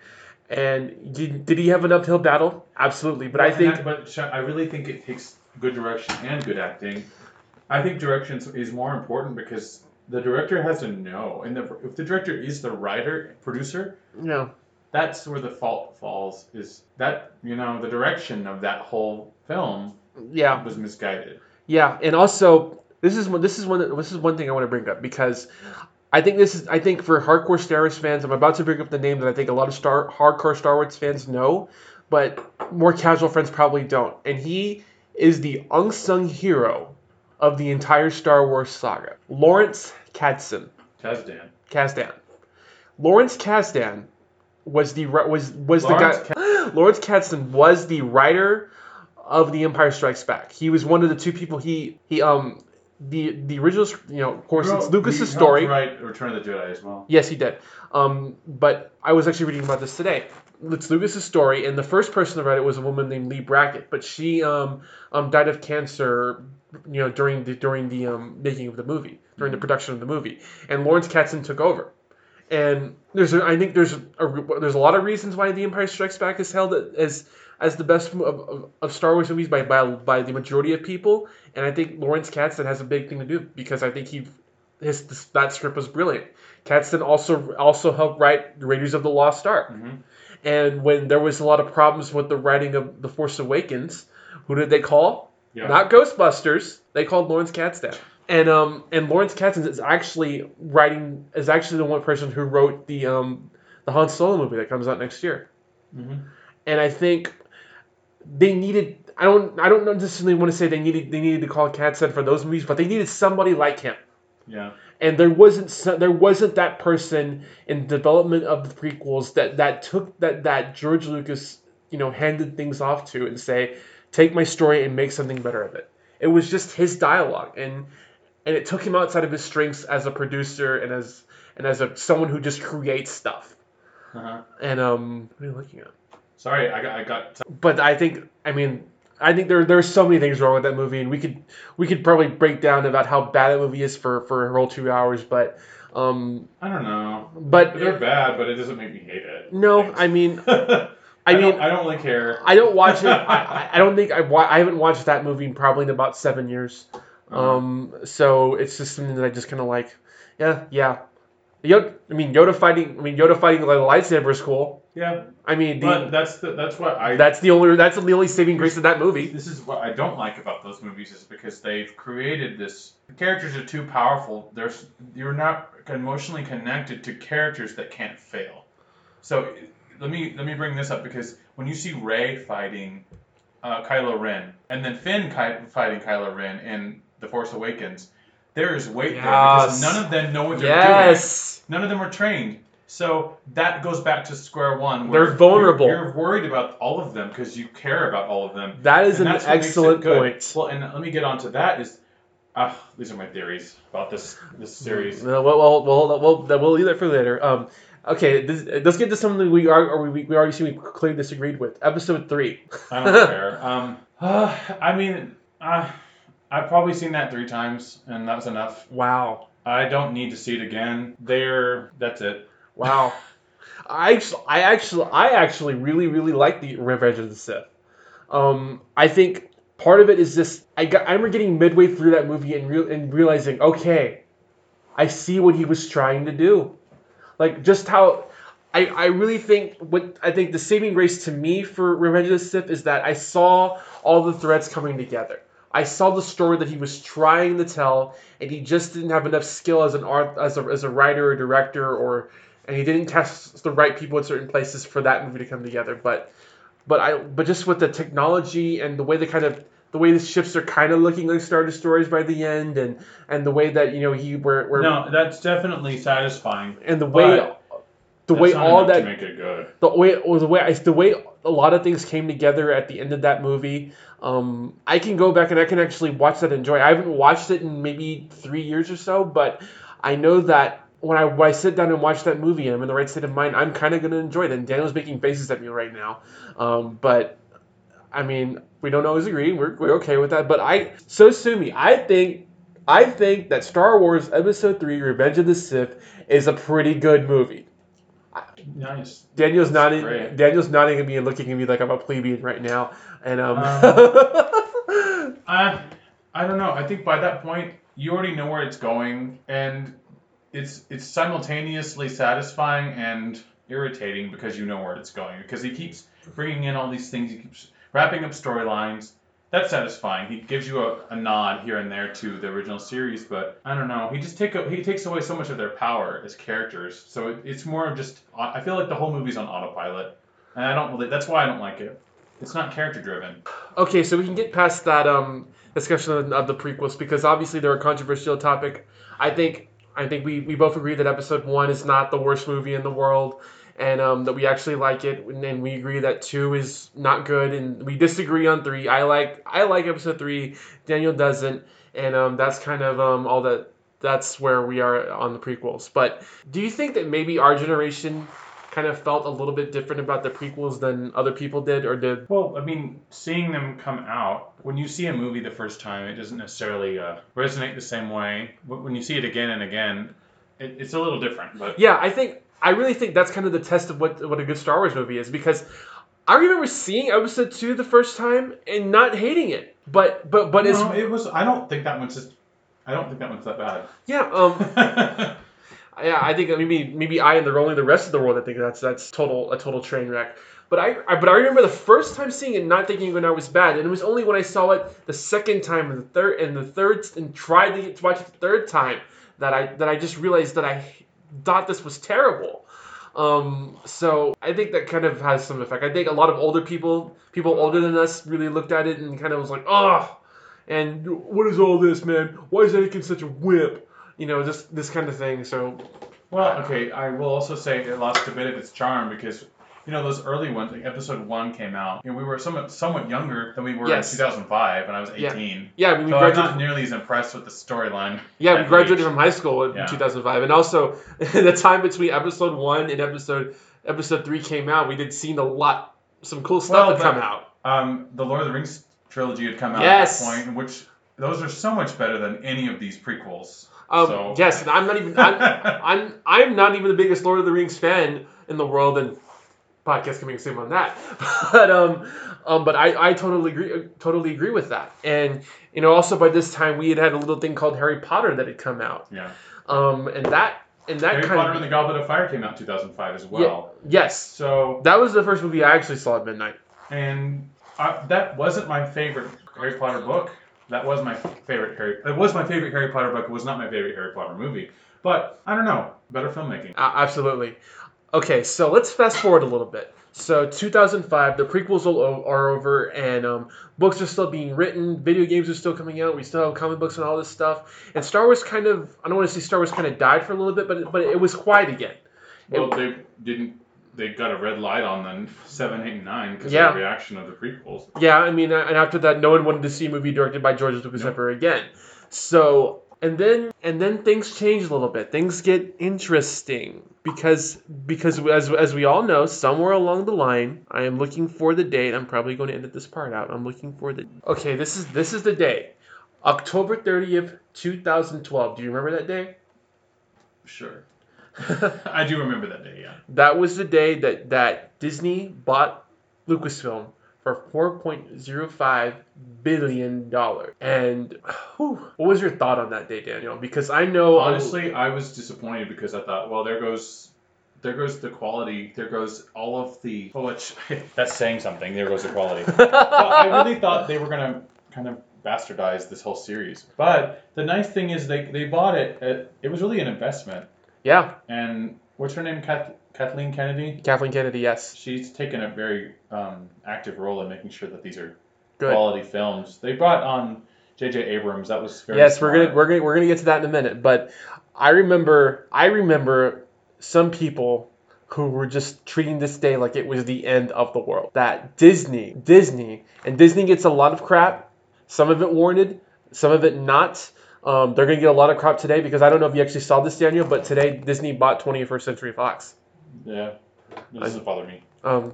A: And did, did he have an uphill battle? Absolutely, but
B: Well,
A: I
B: and
A: think
B: I, but Sean, I really think it takes good direction and good acting. I think direction is more important because the director has to know, and the, if the director is the writer producer,
A: you know,
B: that's where the fault falls. Is that you know the direction of that whole film
A: yeah,
B: was misguided.
A: yeah, and also this is one this is one this is one thing I want to bring up because I think this is I think for hardcore Star Wars fans, I'm about to bring up the name that I think a lot of Star hardcore Star Wars fans know, but more casual friends probably don't. And he is the unsung hero of the entire Star Wars saga, Lawrence Kasdan.
B: Kasdan.
A: Kasdan. Lawrence Kasdan was the ri- was was
B: Lawrence
A: the guy. Lawrence Kasdan was the writer of The Empire Strikes Back. He was one of the two people. He he um the the original you know of course it's Lucas's
B: he
A: story.
B: Right, Return of the Jedi as well.
A: Yes, he did. Um, but I was actually reading about this today. It's Lucas's story, and the first person to write it was a woman named Lee Brackett, but she um, um died of cancer, you know, during the during the um, making of the movie, during the production of the movie, and Lawrence Kasdan took over. And there's a, I think there's a, a there's a lot of reasons why The Empire Strikes Back is held as as the best of, of, of Star Wars movies by, by by the majority of people, and I think Lawrence Kasdan has a big thing to do because I think he his this, that script was brilliant. Kasdan also also helped write Raiders of the Lost Ark,
B: Mm-hmm.
A: and when there was a lot of problems with the writing of The Force Awakens, who did they call?
B: Yeah.
A: Not Ghostbusters. They called Lawrence Kasdan. And um and Lawrence Kasdan is actually writing is actually the one person who wrote the um the Han Solo movie that comes out next year.
B: Mm-hmm.
A: And I think they needed I don't I don't necessarily want to say they needed they needed to call Kasdan for those movies, but they needed somebody like him.
B: Yeah.
A: And there wasn't so- there wasn't that person in development of the prequels that, that took that, that George Lucas, you know, handed things off to and say, take my story and make something better of it. It was just his dialogue, and and it took him outside of his strengths as a producer and as and as a someone who just creates stuff.
B: Uh-huh.
A: And um, what are you looking at?
B: Sorry, I got I got.
A: But I think I mean I think there there's so many things wrong with that movie, and we could we could probably break down about how bad that movie is for for a whole two hours. But um,
B: I don't know.
A: but
B: They're bad, but it doesn't make me hate it.
A: no,
B: Thanks.
A: I mean
B: I,
A: I mean
B: don't, I don't really care.
A: I don't watch it. I, I- I don't think I wa- I haven't watched that movie in probably in about seven years.
B: Uh-huh.
A: Um, so it's just something that I just kind of like. Yeah, yeah. Yoda, I mean Yoda fighting. I mean Yoda fighting like a lightsaber is cool.
B: Yeah,
A: I mean the,
B: but that's the that's what I.
A: that's the only that's the only saving grace of that movie.
B: This is what I don't like about those movies is because they've created this. The characters are too powerful. There's you're not emotionally connected to characters that can't fail. So let me let me bring this up because when you see Rey fighting uh, Kylo Ren and then Finn Ky- fighting Kylo Ren in The Force Awakens, there is weight there because
A: Yes.
B: none of them know what they're
A: Yes.
B: doing. None of them are trained. So that goes back to square one. Where
A: They're vulnerable.
B: You're, you're worried about all of them because you care about all of them.
A: That is
B: And
A: an
B: that's what makes it
A: excellent
B: good.
A: point.
B: Well, and let me get on to that. Is uh, these are my theories about this this series.
A: Well, well, well, well, well, well, we'll leave that for later. Um, okay, this, let's get to something we are, or we, we already see we clearly disagreed with. Episode three.
B: I don't care. Um, uh, I mean, uh, I've probably seen that three times, and that's enough.
A: Wow.
B: I don't need to see it again. There, that's it.
A: Wow. I actually, I actually, I actually really, really like the Revenge of the Sith. Um, I think part of it is just I got. I remember getting midway through that movie and real and realizing, okay, I see what he was trying to do. Like just how I, I really think what I think the saving grace to me for Revenge of the Sith is that I saw all the threads coming together. I saw the story that he was trying to tell, and he just didn't have enough skill as an art as a as a writer or director or and he didn't cast the right people in certain places for that movie to come together. But but I but just with the technology and the way they kind of the way the ships are kind of looking like Star Destroyers by the end, and and the way that you know he were, were
B: No, that's definitely satisfying.
A: and the way the
B: that's
A: way
B: not
A: all
B: enough
A: that
B: to make it good.
A: the way or the way the way a lot of things came together at the end of that movie. Um, I can go back and I can actually watch that and enjoy. I haven't watched it in maybe three years or so, but I know that when I when I sit down and watch that movie and I'm in the right state of mind, I'm kind of going to enjoy it. And Daniel's making faces at me right now, um, but I mean, we don't always agree. We're we're okay with that. But I so sue me. I think I think that Star Wars Episode Three: Revenge of the Sith is a pretty good movie.
B: Nice.
A: Daniel's
B: That's
A: nodding.
B: great.
A: Daniel's nodding at me and looking at me like I'm a plebeian right now. And um,
B: Um, I I don't know. I think by that point you already know where it's going, and it's it's simultaneously satisfying and irritating because you know where it's going. Because he keeps bringing in all these things. He keeps wrapping up storylines. That's satisfying. He gives you a, a nod here and there to the original series, but I don't know. He just take a, he takes away so much of their power as characters. So it, it's more of just I feel like the whole movie's on autopilot, and I don't believe that's why I don't like it. It's not character driven.
A: okay, so we can get past that um, discussion of, of the prequels because obviously they're a controversial topic. I think I think we, we both agree that Episode One is not the worst movie in the world, and um, that we actually like it, and we agree that Two is not good, and we disagree on Three. I like I like Episode Three. Daniel doesn't, and um, that's kind of um, all that. That's where we are on the prequels. But do you think that maybe our generation kind of felt a little bit different about the prequels than other people did, or did?
B: Well, I mean, seeing them come out, when you see a movie the first time, it doesn't necessarily uh, resonate the same way. But when you see it again and again, it, it's a little different. But
A: Yeah, I think I really think that's kind of the test of what what a good Star Wars movie is, because I remember seeing Episode Two the first time and not hating it, but but but
B: no,
A: it's
B: it was. I don't think that one's just. I don't think that one's that bad.
A: yeah um yeah I think maybe maybe I and the only the rest of the world I think that's that's total a total train wreck. But I, I but I remember the first time seeing it, not thinking when I was bad, and it was only when I saw it the second time and the third and the third and tried to, get to watch it the third time that I that I just realized that I thought this was terrible. Um, so I think that kind of has some effect. I think a lot of older people, people older than us, really looked at it and kind of was like, oh, and what is all this, man? Why is Anakin such a wimp? You know, just this kind of thing. So,
B: Well, okay, I will also say it lost a bit of its charm because, you know, those early ones, like Episode One came out, and we were somewhat somewhat younger than we were
A: Yes.
B: in two thousand five, and I was
A: Yeah.
B: eighteen.
A: yeah, I mean, we
B: So I'm
A: graduated.
B: not
A: From,
B: nearly as impressed with the storyline.
A: yeah, we
B: at
A: graduated
B: age.
A: from high school in
B: Yeah.
A: two thousand five, and also the time between Episode One and Episode Episode Three came out, we did see a lot, some cool stuff
B: Well,
A: had come
B: but-
A: out.
B: Um, the Lord of the Rings trilogy had come out
A: Yes.
B: at that point, which those are so much better than any of these prequels.
A: Um,
B: so.
A: Yes, and I'm not even I'm, I'm I'm not even the biggest Lord of the Rings fan in the world, and podcast coming soon on that. But um, um, but I, I totally agree totally agree with that. And you know, also by this time we had had a little thing called Harry Potter that had come out.
B: Yeah.
A: Um, and that and that
B: Harry
A: kind
B: Potter
A: of
B: and the Goblet of Fire came out in two thousand five as well.
A: yeah, yes,
B: So,
A: that was the first movie I actually saw at midnight.
B: and I, that wasn't my favorite Harry Potter book. That was my favorite Harry. It was my favorite Harry Potter book. It was not my favorite Harry Potter movie. But I don't know. Better filmmaking.
A: Uh, absolutely. Okay, so let's fast forward a little bit. So two thousand five, the prequels are are over, and um, books are still being written. Video games are still coming out. We still have comic books and all this stuff. And Star Wars kind of, I don't want to say Star Wars kind of died for a little bit, but it, but it was quiet again.
B: Well, they didn't. They got a red light on then seven, eight, and nine because
A: Yeah.
B: of the reaction of the prequels.
A: Yeah, I mean, and after that, no one wanted to see a movie directed by George Lucas
B: Nope.
A: ever again. So, and then and then things change a little bit. Things get interesting because because as as we all know, somewhere along the line, I am looking for the date. I'm probably going to edit this part out. I'm looking for the. Okay, this is this is the day, October thirtieth, two thousand twelve. Do you remember that day?
B: Sure. I do remember that day, yeah.
A: That was the day that, that Disney bought Lucasfilm for four point zero five billion dollars. And whew, what was your thought on that day, Daniel? Because I know
B: Honestly, I was disappointed because I thought, well, there goes, there goes the quality. There goes all of the. Oh, which that's saying something. There goes the quality. Well, I really thought they were gonna kind of bastardize this whole series. But the nice thing is they they bought it. At, it was really an investment.
A: yeah,
B: And what's her name? Kath, Kathleen Kennedy.
A: Kathleen Kennedy, yes.
B: She's taken a very um, active role in making sure that these are
A: Good.
B: quality films. They brought on J J Abrams. That was very
A: Yes,
B: smart.
A: we're gonna we're gonna we're gonna get to that in a minute. But I remember I remember some people who were just treating this day like it was the end of the world. That Disney, Disney, and Disney gets a lot of crap. Some of it warranted, some of it not. Um, they're gonna get a lot of crap today because I don't know if you actually saw this, Daniel, but today Disney bought twenty-first Century Fox.
B: Yeah, it doesn't bother me.
A: Um,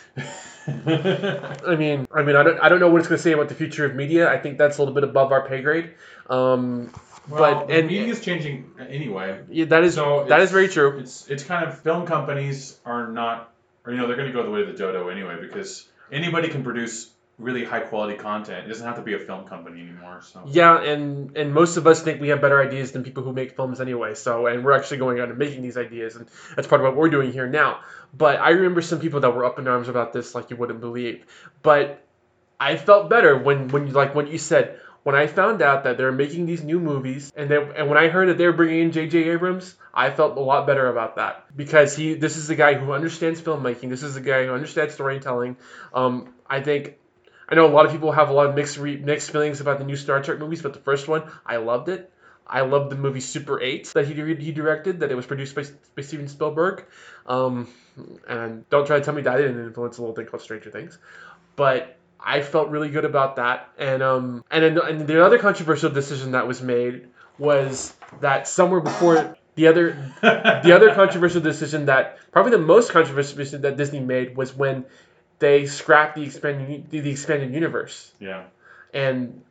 A: I mean, I mean, I don't, I don't know what it's going to say about the future of media. I think that's a little bit above our pay grade. Um,
B: well,
A: but
B: the
A: and
B: media is changing anyway.
A: Yeah, that is
B: so
A: that is very true.
B: It's it's kind of film companies are not, or you know, they're going to go the way of the dodo anyway because anybody can produce really high quality content. It doesn't have to be a film company anymore. So
A: yeah, and and most of us think we have better ideas than people who make films anyway. So and we're actually going out and making these ideas, and that's part of what we're doing here now. But I remember some people that were up in arms about this, like you wouldn't believe. But I felt better when when like when you said when I found out that they're making these new movies, and they, and when I heard that they were bringing in J J Abrams, I felt a lot better about that because he this is a guy who understands filmmaking. This is a guy who understands storytelling. Um, I think. I know a lot of people have a lot of mixed re- mixed feelings about the new Star Trek movies, but the first one, I loved it. I loved the movie Super eight that he he directed, that it was produced by, by Steven Spielberg. Um, and don't try to tell me that I didn't influence a little thing called Stranger Things. But I felt really good about that. And um and, then, and the other controversial decision that was made was that somewhere before the other the other controversial decision that probably the most controversial decision that Disney made was when they scrapped the expanded the expanded universe.
B: Yeah.
A: And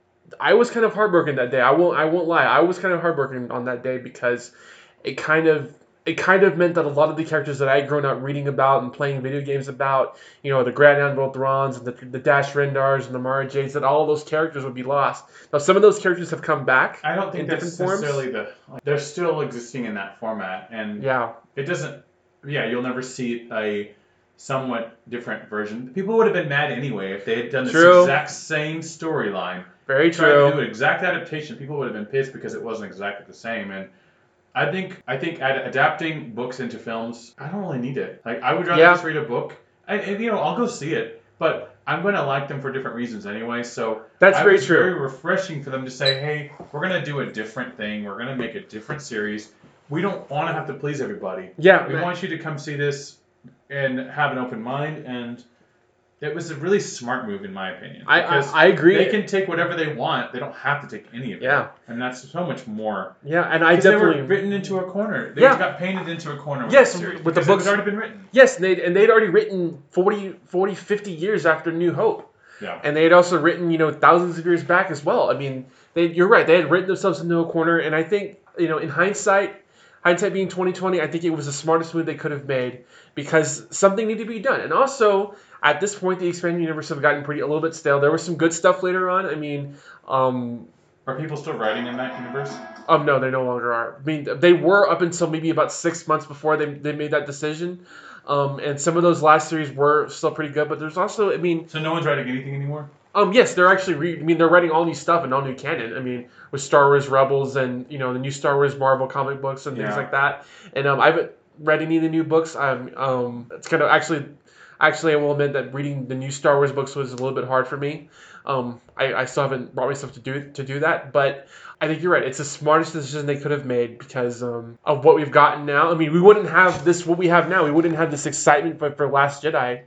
A: I was kind of heartbroken that day. I won't I won't lie. I was kind of heartbroken on that day because it kind of it kind of meant that a lot of the characters that I had grown up reading about and playing video games about, you know, the Grand Admiral Thrawns and the, the Dash Rendars and the Mara Jades, that all of those characters would be lost. Now, some of those characters have come back.
B: I don't think
A: in
B: that's
A: different
B: necessarily
A: forms.
B: the. Like, they're still existing in that format, and
A: Yeah.
B: it doesn't. Yeah, you'll never see a somewhat different version. People would have been mad anyway if they had done this
A: True.
B: exact same storyline.
A: Very
B: Tried to
A: true.
B: do an exact adaptation. People would have been pissed because it wasn't exactly the same. And I think I think ad- adapting books into films, I don't really need it. Like I would rather
A: Yeah.
B: just read a book, and, and you know I'll go see it, but I'm going to like them for different reasons anyway. So
A: That's
B: I
A: very
B: was
A: true.
B: very refreshing for them to say, hey, we're going to do a different thing. We're going to make a different series. We don't want to have to please everybody.
A: Yeah.
B: We want you to come see this and have an open mind, and it was a really smart move in my opinion.
A: I,
B: because
A: I I agree.
B: They can take whatever they want. They don't have to take any of it.
A: Yeah.
B: And that's so much more.
A: Yeah, and I
B: 'Cause they
A: definitely
B: were written into a corner. They
A: Yeah.
B: got painted into a corner with
A: Yes,
B: the series
A: with the
B: because
A: books-
B: it had already been written.
A: Yes, and they'd, and they'd already written forty, forty, fifty years after New Hope.
B: Yeah.
A: And they had also written, you know, thousands of years back as well. I mean, they, you're right. They had written themselves into a corner, and I think, you know, in hindsight, hindsight being twenty twenty, I think it was the smartest move they could have made because something needed to be done. And also, at this point, the expanded universe have gotten pretty a little bit stale. There was some good stuff later on. I mean, um,
B: Are people still writing in that universe?
A: um, no, they no longer are. I mean, they were up until maybe about six months before they they made that decision. Um, and some of those last series were still pretty good, but there's also, I mean,
B: So no one's writing anything anymore?
A: um, yes, they're actually, re- I mean, they're writing all new stuff and all new canon. I mean, with Star Wars Rebels and, you know, the new Star Wars Marvel comic books and things
B: Yeah.
A: like that. And um, I haven't read any of the new books. I'm, um, it's kind of actually, actually, I will admit that reading the new Star Wars books was a little bit hard for me. Um, I, I still haven't brought myself to do to do that, but I think you're right. It's the smartest decision they could have made because um, of what we've gotten now. I mean, we wouldn't have this, what we have now. We wouldn't have this excitement for, for Last Jedi.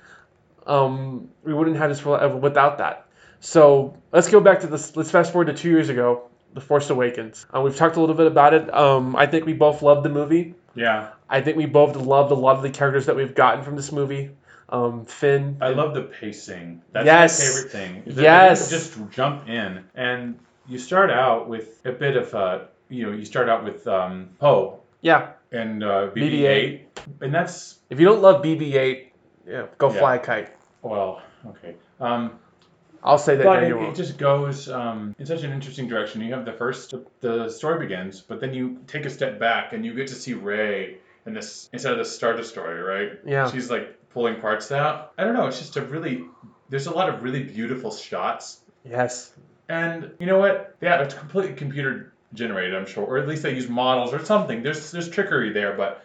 A: Um, we wouldn't have this for, without that. So let's go back to this. Let's fast forward to two years ago, The Force Awakens. Uh, we've talked a little bit about it. Um, I think we both loved the movie.
B: Yeah.
A: I think we both loved a lot of the characters that we've gotten from this movie. Um, Finn.
B: I love the pacing. That's
A: Yes.
B: my favorite thing. is that
A: Yes.
B: they Just jump in. And you start out with a bit of, uh, you know, you start out with um, Poe
A: Yeah.
B: and uh, B B
A: B B eight.
B: eight. And that's,
A: If you don't love B B eight, yeah, go
B: Yeah.
A: fly a kite.
B: well, okay. Um,
A: I'll say that.
B: But
A: then
B: it,
A: you
B: it
A: won't.
B: just goes um, in such an interesting direction. You have the first, the, the story begins, but then you take a step back and you get to see Rey in this instead of the Star Destroyer, right?
A: Yeah.
B: She's like pulling parts out. I don't know. It's just a really, there's a lot of really beautiful shots,
A: Yes.
B: and you know what? Yeah, it's completely computer generated, I'm sure, or at least they use models or something. There's there's trickery there, but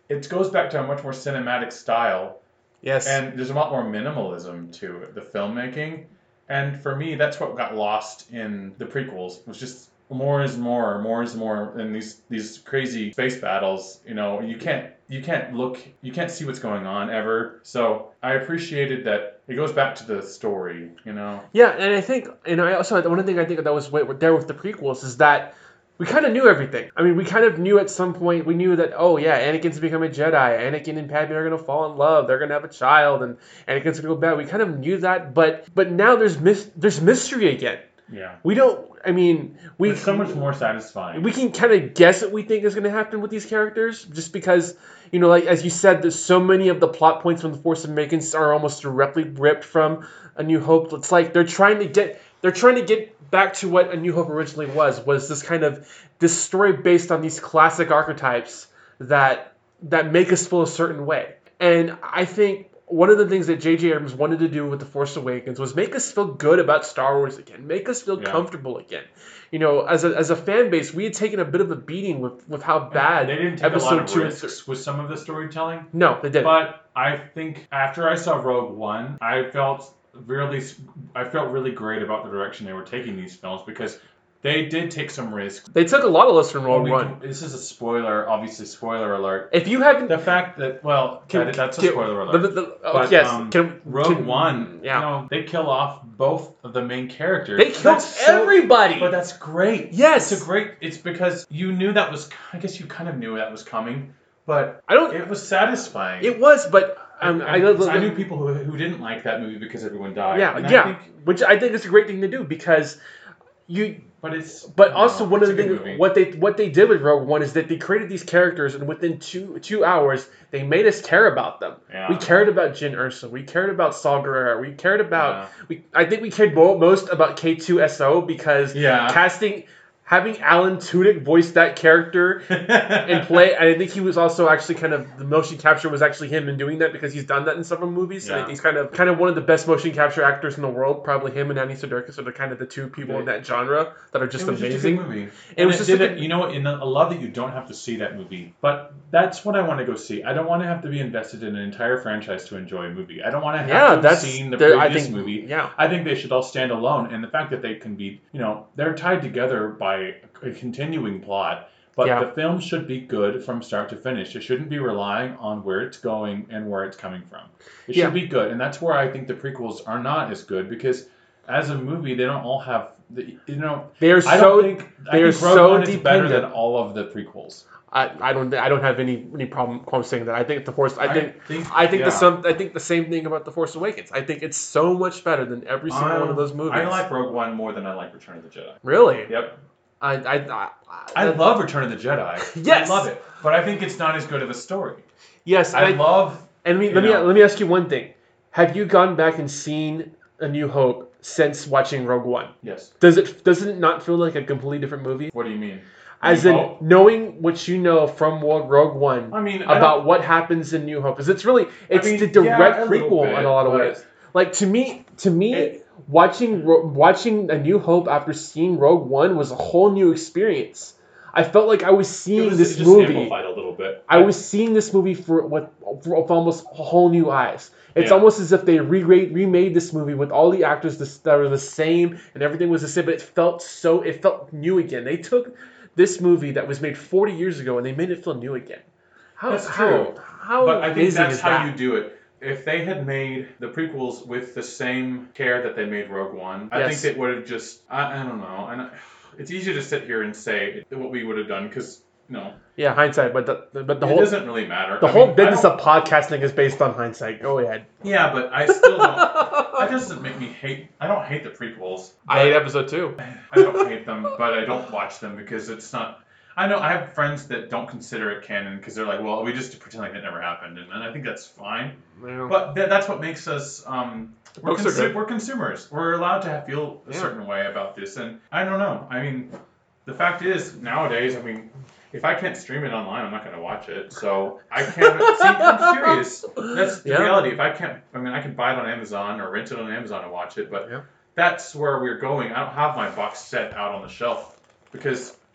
B: it goes back to a much more cinematic style.
A: Yes.
B: And there's a lot more minimalism to it, the filmmaking. And for me, that's what got lost in the prequels. It was just more is more, more is more, and these these crazy space battles. You know, you can't you can't look, you can't see what's going on ever. So I appreciated that it goes back to the story. You know.
A: Yeah, and I think, and I also one thing I think that was with- there with the prequels is that we kind of knew everything. I mean, we kind of knew at some point, we knew that, oh yeah, Anakin's become a Jedi. Anakin and Padme are going to fall in love. They're going to have a child, and Anakin's going to go bad. We kind of knew that, but but now there's mis- there's mystery again.
B: Yeah.
A: We don't, I mean, we...
B: It's so much more satisfying.
A: We can kind of guess what we think is going to happen with these characters, just because, you know, like, as you said, there's so many of the plot points from The Force Awakens are almost directly ripped from A New Hope. It's like they're trying to get... They're trying to get back to what A New Hope originally was, was this kind of, this story based on these classic archetypes that that make us feel a certain way. And I think one of the things that J J Abrams wanted to do with The Force Awakens was make us feel good about Star Wars again, make us feel
B: Yeah.
A: comfortable again. You know, as a as a fan base, we had taken a bit of a beating with, with how bad
B: They didn't take
A: episode
B: a lot of
A: two and
B: risks with some of the storytelling.
A: No, they didn't.
B: But I think after I saw Rogue One, I felt really, I felt really great about the direction they were taking these films because they did take some risks.
A: They took a lot of risks from Rogue
B: Well, we
A: One.
B: can- this is a spoiler, obviously spoiler alert.
A: If you haven't,
B: The fact that well,
A: Can-
B: that, that's a
A: can-
B: spoiler alert.
A: the- the- the- oh,
B: But,
A: yes,
B: um,
A: can-
B: Rogue
A: can-
B: One,
A: yeah.
B: you know, they kill off both of the main characters.
A: They killed
B: That's so-
A: everybody.
B: But that's great.
A: Yes.
B: It's a great. It's because you knew that was. I guess you kind of knew that was coming, but
A: I don't.
B: it was satisfying.
A: It was, but um,
B: I,
A: I,
B: I, I knew people who, who didn't like that movie because everyone died.
A: Yeah,
B: And I
A: yeah.
B: think,
A: Which I think is a great thing to do because you.
B: but it's.
A: But
B: I don't
A: also
B: know,
A: one of
B: it's
A: the
B: a good
A: things
B: movie.
A: what they what they did with Rogue One is that they created these characters and within two two hours they made us care about them.
B: Yeah.
A: We cared about Jyn Erso. We cared about Saw Gerrera. We cared about.
B: Yeah.
A: We I think we cared mo- most about K two S O because
B: Yeah.
A: casting. Having Alan Tudyk voice that character and play, and I think he was also actually kind of the motion capture was actually him in doing that because he's done that in several movies. So I
B: Yeah.
A: think he's kind of kind of one of the best motion capture actors in the world. Probably him and Andy Serkis are the kind of the two people in that genre that are just
B: it was
A: amazing.
B: Just a good movie.
A: It
B: And
A: was
B: it
A: just a
B: didn't-
A: good-
B: you know what? And I love that you don't have to see that movie, but that's what I want to go see. I don't want to have to be invested in an entire franchise to enjoy a movie. I don't want to have
A: Yeah,
B: to have
A: that's
B: seen the
A: the-
B: previous
A: I think
B: movie.
A: yeah.
B: I think they should all stand alone, and the fact that they can be, you know, they're tied together by a continuing plot. But
A: Yeah.
B: the film should be good from start to finish. It shouldn't be relying on where it's going and where it's coming from. It should
A: Yeah.
B: be good, and that's where I think the prequels are not as good because as a movie, they don't all have the, you know.
A: They are
B: I
A: so
B: don't think
A: they
B: I
A: are
B: think Rogue
A: so
B: One is better
A: dependent.
B: than all of the prequels.
A: I, I don't I don't have any any problem, problem saying that. I think the Force I
B: I
A: think
B: think-
A: I think the
B: yeah.
A: some I think the same thing about the Force Awakens. I think it's so much better than every single
B: Um,
A: one of those movies.
B: I like Rogue One more than I like Return of the Jedi.
A: Really?
B: Yep.
A: I I I,
B: I love Return of the Jedi.
A: Yes.
B: I love it. But I think it's not as good of a story.
A: yes.
B: I,
A: and I
B: love.
A: And let me
B: you
A: let me
B: know.
A: let me ask you one thing. Have you gone back and seen A New Hope since watching Rogue One?
B: Yes.
A: Does it does it not feel like a completely different movie?
B: What do you mean?
A: As
B: New
A: in
B: Hope?
A: knowing what you know from Wo- Rogue One
B: I mean, I
A: about
B: don't-
A: what happens in New Hope, because it's really it's
B: mean,
A: the
B: yeah,
A: direct
B: a little
A: prequel
B: bit,
A: in a lot of
B: but-
A: ways. Like to me, to me,
B: It-
A: watching Ro- watching A New Hope after seeing Rogue One was a whole new experience. I felt like I was
B: It
A: seeing
B: was
A: this
B: just
A: movie.
B: amplified a little bit.
A: I was seeing this movie for with, for, with almost whole new eyes. It's
B: Yeah.
A: almost as if they re- remade this movie with all the actors that were the same and everything was the same, but it felt so it felt new again. They took this movie that was made forty years ago and they made it feel new again. How
B: That's
A: how
B: true.
A: how
B: But I think
A: amazing
B: that's
A: is
B: how
A: that?
B: you do it. If they had made the prequels with the same care that they made Rogue One, I
A: Yes.
B: think they would have just. I, I don't know. And I, it's easy to sit here and say what we would have done because no,
A: Yeah, hindsight, but the but the
B: it
A: whole
B: doesn't really matter.
A: the
B: I
A: whole
B: mean, I
A: business
B: don't-
A: of podcasting is based on hindsight. Go ahead.
B: Yeah, but I still don't. That doesn't make me hate. I don't hate the prequels.
A: I hate
B: but-
A: episode two.
B: I don't hate them, but I don't watch them because it's not. I know I have friends that don't consider it canon because they're like, well, we just pretend like it never happened, and, and I think that's fine.
A: Yeah.
B: But th- that's what makes us. Um, we're,
A: Books are
B: consu-
A: good.
B: we're consumers. We're allowed to have, feel a
A: Yeah.
B: certain way about this, and I don't know. I mean, the fact is nowadays, I mean, if I can't stream it online, I'm not going to watch it. So I can't. See, I'm serious. That's the
A: Yeah.
B: reality. If I can't, I mean, I can buy it on Amazon or rent it on Amazon and watch it. But
A: Yeah.
B: that's where we're going. I don't have my box set out on the shelf because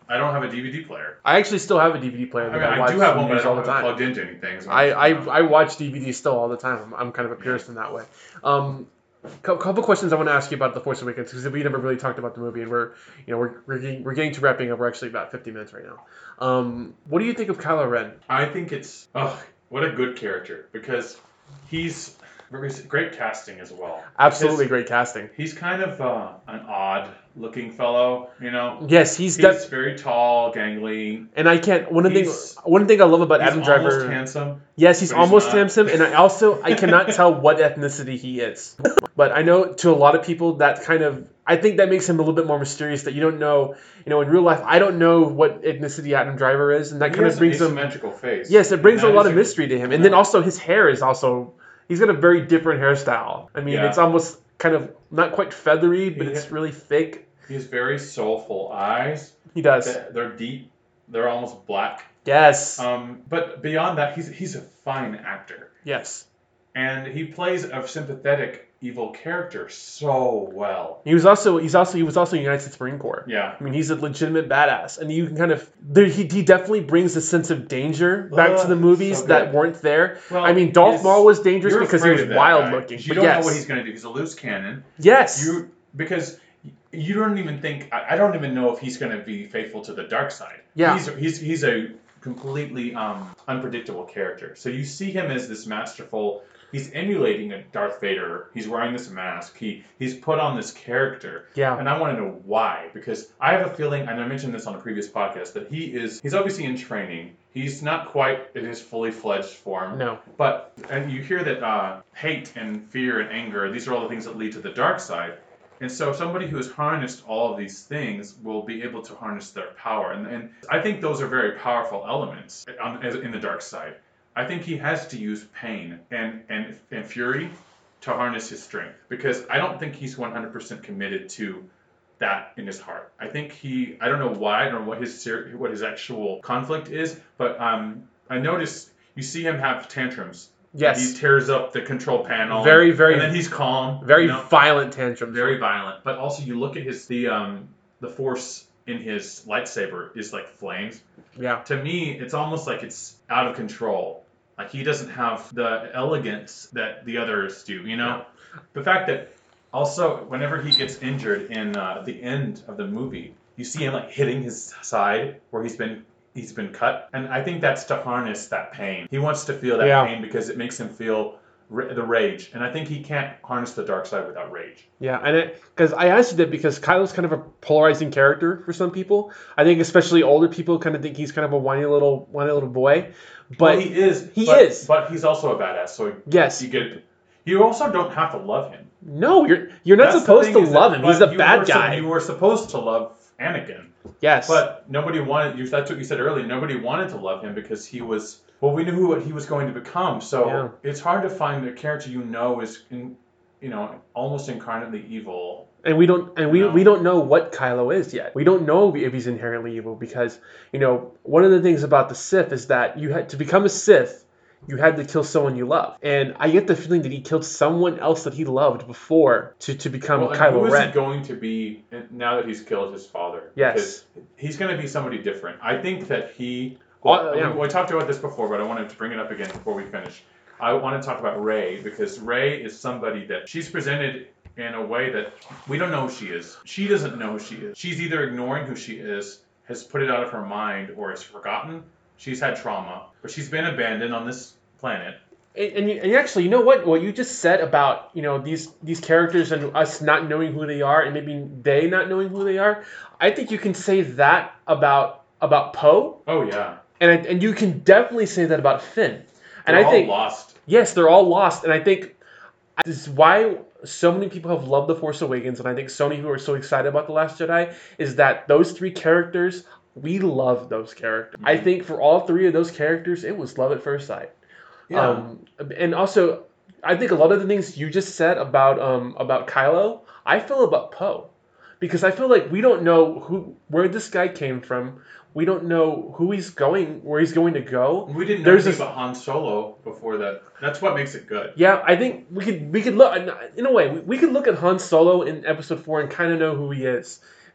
B: I don't have a D V D player.
A: I actually still have a D V D player
B: I
A: that
B: mean,
A: I,
B: I
A: watch
B: do have one, but I
A: movies
B: don't
A: all the
B: have it
A: time.
B: plugged into anything. So
A: I, I,
B: you know.
A: I watch D V Ds still all the time. I'm, I'm kind of a purist in that way. Um, a couple questions I want to ask you about The Force Awakens because we never really talked about the movie, and we're you know we're we're getting, we're getting to wrapping up. We're actually about fifty minutes right now. Um, what do you think of Kylo Ren?
B: I think it's oh, what a good character because he's great casting as well.
A: Absolutely
B: Because
A: great casting.
B: he's kind of uh, an odd-looking fellow, you know.
A: Yes, he's,
B: He's
A: def-
B: very tall, gangly.
A: and I can't. One of the
B: He's-
A: thing, one thing I love about
B: He's
A: Adam
B: almost
A: Driver.
B: handsome.
A: Yes, he's
B: but he's
A: almost
B: not.
A: handsome, and I also I cannot tell what ethnicity he is. But I know to a lot of people that kind of I think that makes him a little bit more mysterious. That you don't know, you know, in real life I don't know what ethnicity Adam Driver is, and that
B: He
A: kind
B: has
A: of brings
B: an
A: him.
B: asymmetrical face.
A: Yes, it brings
B: And
A: a
B: that
A: lot
B: is
A: of mystery to him, and then also his hair is also he's got a very different hairstyle. I mean,
B: Yeah.
A: it's almost kind of not quite feathery, but
B: He-
A: it's really thick.
B: He has very soulful eyes.
A: He does.
B: They're they're deep. They're almost black.
A: Yes.
B: Um, but beyond that, he's he's a fine actor,
A: Yes.
B: and he plays a sympathetic evil character so well.
A: He was also he's also he was also in the United States Marine Corps.
B: Yeah.
A: I mean, he's a legitimate badass, and you can kind of there, he he definitely brings a sense of danger back to the
B: Ugh,
A: movies
B: so
A: that
B: good.
A: weren't there.
B: Well,
A: I mean, Darth
B: his-
A: Maul was dangerous
B: You're
A: because he
B: afraid
A: was
B: of that
A: wild
B: guy,
A: looking.
B: 'cause You
A: But
B: don't
A: yes,
B: know what he's going to do. He's a loose cannon.
A: yes,
B: You because you don't even think. I, I don't even know if he's going to be faithful to the dark side.
A: Yeah.
B: He's he's he's a completely um, unpredictable character. So you see him as this masterful. He's emulating a Darth Vader. He's wearing this mask. He he's put on this character.
A: yeah,
B: And I want to know why, because I have a feeling, and I mentioned this on a previous podcast, that he is, he's obviously in training. He's not quite in his fully fledged form.
A: no,
B: But, and you hear that uh, hate and fear and anger, these are all the things that lead to the dark side. And so somebody who has harnessed all of these things will be able to harness their power. And, and I think those are very powerful elements on, as, in the dark side. I think he has to use pain and, and, and fury to harness his strength, because I don't think he's one hundred percent committed to that in his heart. I think he, I don't know why, I don't know what his ser- what his actual conflict is, but um, I noticed you see him have tantrums.
A: yes,
B: He tears up the control panel.
A: Very, very-
B: And then he's calm.
A: very
B: you know,
A: violent tantrums.
B: very violent. But also you look at his, the um, the force in his lightsaber is like flames.
A: Yeah,
B: To me, it's almost like it's out of control. Like he doesn't have the elegance that the others do, you know? The fact that also whenever he gets injured in uh, the end of the movie, you see him like hitting his side where he's been he's been cut, and I think that's to harness that pain. He wants to feel that
A: Yeah.
B: pain because it makes him feel ra- the rage, and I think he can't harness the dark side without rage.
A: yeah, and it because I asked you that because Kylo's kind of a polarizing character for some people. I think especially older people kind of think he's kind of a whiny little whiny little boy, but
B: Well, he is.
A: he
B: but,
A: is.
B: but he's also a badass. So
A: yes,
B: you get. You also don't have to love him.
A: no, you're you're not
B: That's the
A: supposed
B: thing
A: to
B: is that-
A: love him. He's
B: but
A: a
B: you
A: bad
B: were sup-
A: guy.
B: You were supposed to love Anakin,
A: Yes,
B: but nobody wanted. You, that's what you said earlier. Nobody wanted to love him because he was. Well, we knew what he was going to become. So
A: Yeah.
B: it's hard to find a character you know is, in, you know, almost incarnately evil.
A: and we don't and we,
B: No.
A: we don't know what Kylo is yet. We don't know if he's inherently evil because you know one of the things about the Sith is that you had to become a Sith. You had to kill someone you love, and I get the feeling that he killed someone else that he loved before to, to become
B: Well, and
A: Kylo
B: who is
A: Ren.
B: he going to be now that he's killed his father?
A: Yes.
B: Because he's going to be somebody different. I think that he.
A: Well,
B: Well,
A: yeah.
B: we, we talked about this before, but I wanted to bring it up again before we finish. I want to talk about Rey because Rey is somebody that she's presented in a way that we don't know who she is. She doesn't know who she is. She's either ignoring who she is, has put it out of her mind, or has forgotten. She's had trauma, but she's been abandoned on this planet.
A: And, and, you, and you actually, you know what? What you just said about you know these these characters and us not knowing who they are, and maybe they not knowing who they are. I think you can say that about about Poe,
B: Oh yeah,
A: and I, and you can definitely say that about Finn. And
B: they're
A: I
B: all
A: think
B: lost.
A: yes, they're all lost, and I think this is why so many people have loved The Force Awakens, and I think so many who are so excited about The Last Jedi is that those three characters, we love those characters. I
B: Mhm.
A: think for all three of those characters, it was love at first sight.
B: Yeah.
A: Um, and also, I think a lot of the things you just said about um, about Kylo, I feel about Poe, because I feel like we don't know who where this guy came from. We don't know who he's going, where he's going to go.
B: we didn't know
A: there's
B: anything
A: this-
B: about Han Solo before that. That's what makes it good.
A: Yeah, I think we could we could look in a way we, we could look at Han Solo in Episode Four and kind of know who he is.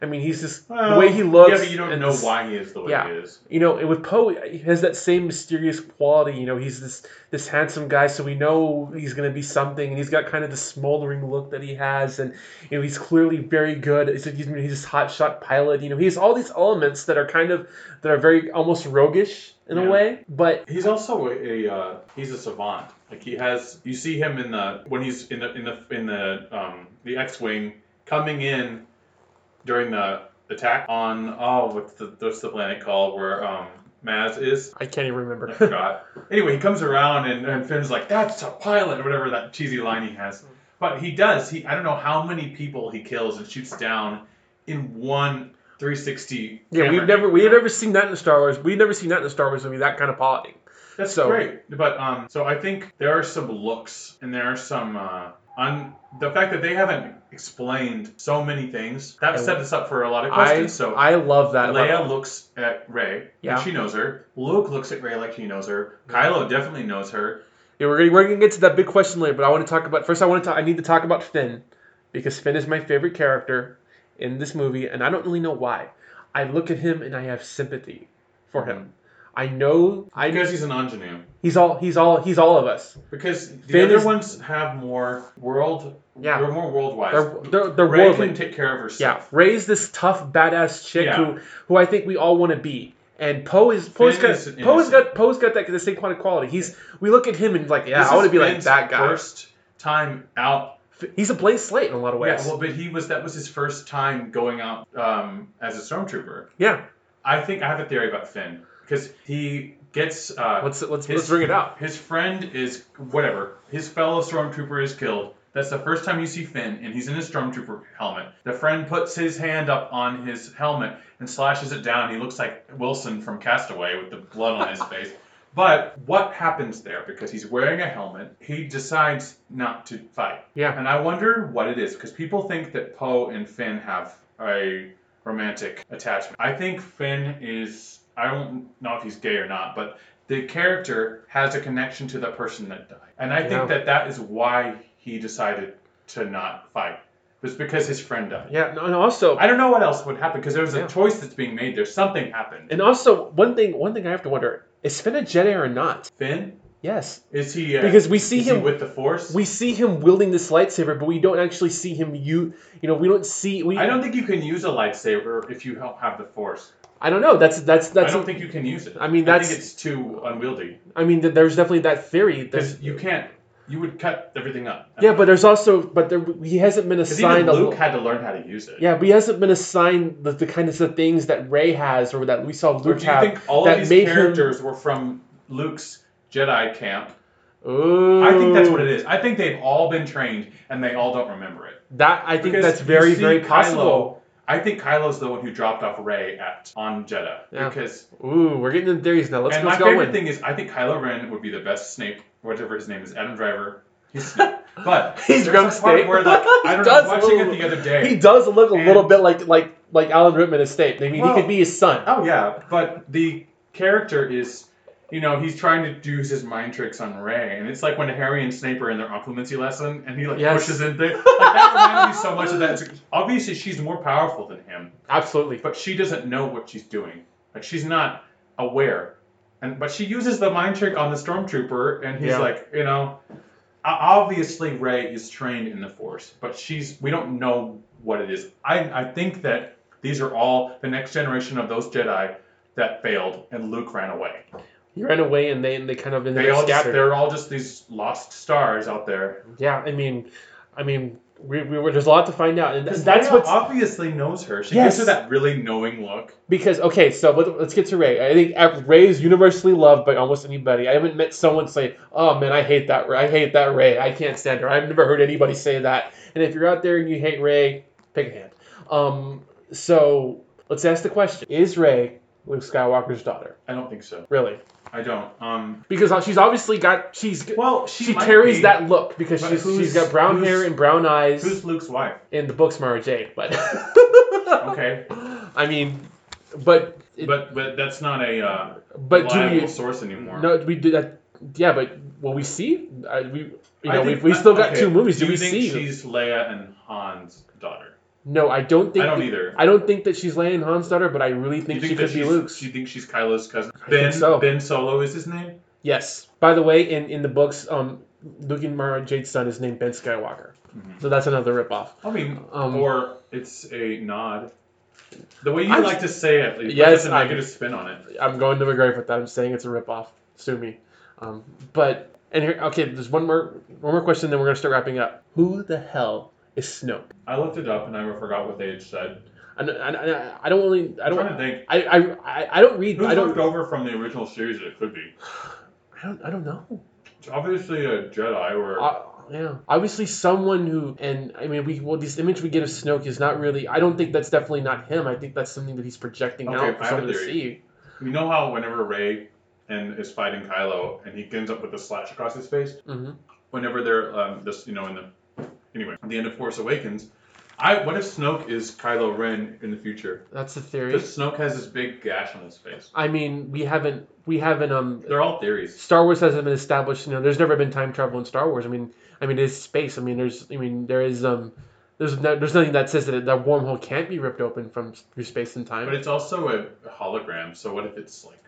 A: I mean, he's just
B: Well,
A: the way he looks.
B: Yeah, but you don't
A: and
B: know
A: this-
B: why he is the way
A: yeah.
B: he is.
A: You know, and with Poe, he has that same mysterious quality. You know, he's this this handsome guy, so we know he's gonna be something, and he's got kind of the smoldering look that he has, and you know, he's clearly very good. He's he's, he's this hotshot pilot. You know, he has all these elements that are kind of that are very almost roguish in
B: Yeah.
A: a way, but
B: He's also a, a uh, he's a savant. Like he has, you see him in the when he's in the in the in the um the X-wing coming in during the attack on oh what's the what's the planet called where um Maz is.
A: I can't even remember.
B: I forgot. Anyway, he comes around and, and Finn's like, "That's a pilot," or whatever that cheesy line he has. But he does. He I don't know how many people he kills and shoots down in one three sixty.
A: Yeah,
B: camera
A: we've never
B: angle.
A: we have never seen that in the Star Wars. We've never seen that in the Star Wars movie. That kind of piloting.
B: That's
A: So-
B: great. But um, so I think there are some looks and there are some uh, on the fact that they haven't explained so many things that
A: And
B: set us up for a lot of
A: I
B: questions. so
A: I love that.
B: Leia
A: about-
B: looks at Rey,
A: Yeah.
B: like she knows her. Luke looks at Rey like he knows her. Kylo definitely knows her.
A: Yeah, we're gonna, we're gonna get to that big question later, but I want to talk about first. I want to talk, I need to talk about Finn because Finn is my favorite character in this movie, and I don't really know why. I look at him and I have sympathy for him. I know I
B: Because he's an ingenue.
A: he's all he's all he's all of us.
B: Because the
A: Finn
B: other
A: is-
B: ones have more world.
A: Yeah.
B: They're more worldwide.
A: They're they're, they're
B: Rey
A: worldly.
B: can take care of
A: Yeah,
B: herself.
A: Rey's this tough badass chick
B: Yeah.
A: who who I think we all want to be. And Poe is Poe's
B: Finn
A: got
B: is
A: Poe's
B: innocent.
A: got Poe's got that the same kind of quality. He's we look at him and like yeah,
B: This
A: I want to
B: is
A: be like
B: Finn's
A: that guy.
B: First time out.
A: He's a blank slate in a lot of ways.
B: Yeah, well, but he was that was his first time going out um, as a stormtrooper.
A: Yeah.
B: I think I have a theory about Finn because he gets uh,
A: Let's let's
B: his,
A: let's bring it out.
B: His friend is whatever. His fellow stormtrooper is killed. That's the first time you see Finn, and he's in his stormtrooper helmet. The friend puts his hand up on his helmet and slashes it down. He looks like Wilson from Castaway with the blood on his face. But what happens there? Because he's wearing a helmet, he decides not to fight.
A: Yeah.
B: And I wonder what it is, because people think that Poe and Finn have a romantic attachment. I think Finn is, I don't know if he's gay or not, but the character has a connection to the person that died. And I think
A: Yeah.
B: that that is why he decided to not fight. It was because his friend died.
A: Yeah, no, and also
B: I don't know what else would happen, because there's a
A: Yeah.
B: choice that's being made there. Something happened.
A: and also one thing one thing I have to wonder, is Finn a Jedi or not?
B: Finn?
A: Yes.
B: Is he uh,
A: Because we see
B: is
A: him
B: he with the Force?
A: we see him wielding this lightsaber, but we don't actually see him you you know, we don't see we
B: I don't think you can use a lightsaber if you don't have the Force.
A: I don't know. That's that's that's
B: I don't think you can use it.
A: I mean,
B: I
A: that's-
B: think it's too unwieldy.
A: I mean th- there's definitely that theory. There's,
B: Because you can't. You would cut everything up.
A: yeah, but there's also but there he hasn't been
B: Because
A: assigned
B: even
A: a
B: Luke had to learn how to use it.
A: yeah, but he hasn't been assigned the, the kind of the things that Rey has or that we saw
B: Or
A: Luke
B: do you
A: have.
B: think all
A: that
B: of these
A: made him-
B: characters were from Luke's Jedi camp?
A: Ooh,
B: I think that's what it is. I think they've all been trained and they all don't remember it.
A: That I think
B: Because
A: that's
B: you
A: very
B: see
A: very
B: Kylo-
A: possible.
B: I think Kylo's the one who dropped off Rey at on Jeddah.
A: Yeah.
B: Because
A: Ooh, we're getting into theories now. Let's
B: and
A: let's
B: my
A: go
B: favorite
A: in.
B: thing is I think Kylo Ren would be the best Snape, whatever his name is, Adam Driver. He's Snape. But
A: He's
B: there's
A: young
B: a part
A: Snape.
B: where like I
A: He
B: don't
A: does
B: know, watching
A: look-
B: it the other day.
A: He does look a
B: And-
A: little bit like like like Alan Rickman as Snape. I mean,
B: Well-
A: he could be his son.
B: Oh yeah, but the character is, you know, he's trying to do his mind tricks on Rey, and it's like when Harry and Snape are in their occlumency lesson, and he like
A: Yes.
B: pushes in there. Like, that reminded me so much of that. It's- Obviously, she's more powerful than him,
A: Absolutely.
B: but she doesn't know what she's doing. Like she's not aware, and but she uses the mind trick on the stormtrooper, and he's
A: Yeah.
B: like, you know, o- obviously Rey is trained in the Force, but she's we don't know what it is. I I think that these are all the next generation of those Jedi that failed, and Luke ran away.
A: He ran away, and they and they kind of ended
B: They
A: up
B: all just,
A: scattered.
B: they're all just these lost stars out there.
A: Yeah, I mean, I mean, we, we were there's a lot to find out, and
B: Because
A: that's
B: Leia
A: what's
B: obviously knows her. She
A: Yes.
B: gives her that really knowing look.
A: because okay. So let, let's get to Rey. I think ev- Rey is universally loved by almost anybody. I haven't met someone say, "Oh man, I hate that. Rey. I hate that Rey. I can't stand her." I've never heard anybody say that. And if you're out there and you hate Rey, pick a hand. Um, so let's ask the question: is Rey Luke Skywalker's daughter?
B: I don't think so.
A: Really?
B: I don't. Um.
A: Because she's obviously got she's
B: Well, she,
A: she
B: might
A: carries
B: be,
A: that look because
B: but
A: she's,
B: who's-
A: she's got brown
B: who's-
A: hair and brown eyes
B: Who's Luke's wife?
A: in the books Mara Jade, but
B: Okay,
A: I mean, but it-
B: but but that's not a uh,
A: but do
B: reliable
A: we
B: source anymore.
A: no we do that yeah but will we see uh, we you
B: I
A: know
B: think-
A: we we still got
B: okay,
A: two movies. Do,
B: Do you
A: we
B: think
A: see?
B: she's Leia and Han's daughter?
A: No, I don't think.
B: I don't
A: that,
B: either.
A: I don't think that she's Leia Han's daughter, but I really think,
B: think
A: she
B: that
A: could be
B: she's-
A: Luke's.
B: Do you think she's Kylo's cousin?
A: I
B: Ben,
A: think so.
B: Ben Solo is his name?
A: Yes. By the way, in, in the books, um, Luke and Mara Jade's son is named Ben Skywalker.
B: Mhm.
A: So that's another ripoff.
B: I mean,
A: Um,
B: or it's a nod. The way you
A: I'm-
B: like to say it, like,
A: Yes,
B: puts a
A: I'm-
B: negative spin on it.
A: I'm going to the grave with that. I'm saying it's a ripoff. Sue me. Um, but and here, okay, there's one more one more question, then we're gonna start wrapping up. Who the hell is Snoke?
B: I looked it up and I forgot what they had said.
A: I, I, I, I don't really. I
B: I'm
A: don't.
B: trying to think.
A: I, I, I, I don't read.
B: Who's
A: I don't.
B: left over from the original series that it could be?
A: I don't. I don't know.
B: It's obviously a Jedi or...
A: Uh, yeah, obviously someone who, and I mean, we well, this image we get of Snoke is not really. I don't think that's definitely not him. I think that's something that he's projecting
B: Okay,
A: out for
B: I have a
A: someone to
B: theory.
A: see.
B: You know how whenever Rey and is fighting Kylo and he ends up with a slash across his face?
A: Mm-hmm.
B: Whenever they're, um, this, you know, in the... Anyway, at the end of Force Awakens, I what if Snoke is Kylo Ren in the future?
A: That's the theory.
B: Because Snoke has this big gash on his face.
A: I mean, we haven't, we haven't, um,
B: They're all theories.
A: Star Wars hasn't been established. You know, there's never been time travel in Star Wars. I mean, I mean, it's space. I mean, there's, I mean, there is, um, there's no, there's nothing that says that that wormhole can't be ripped open from through space and time.
B: But it's also a hologram, so what if it's like...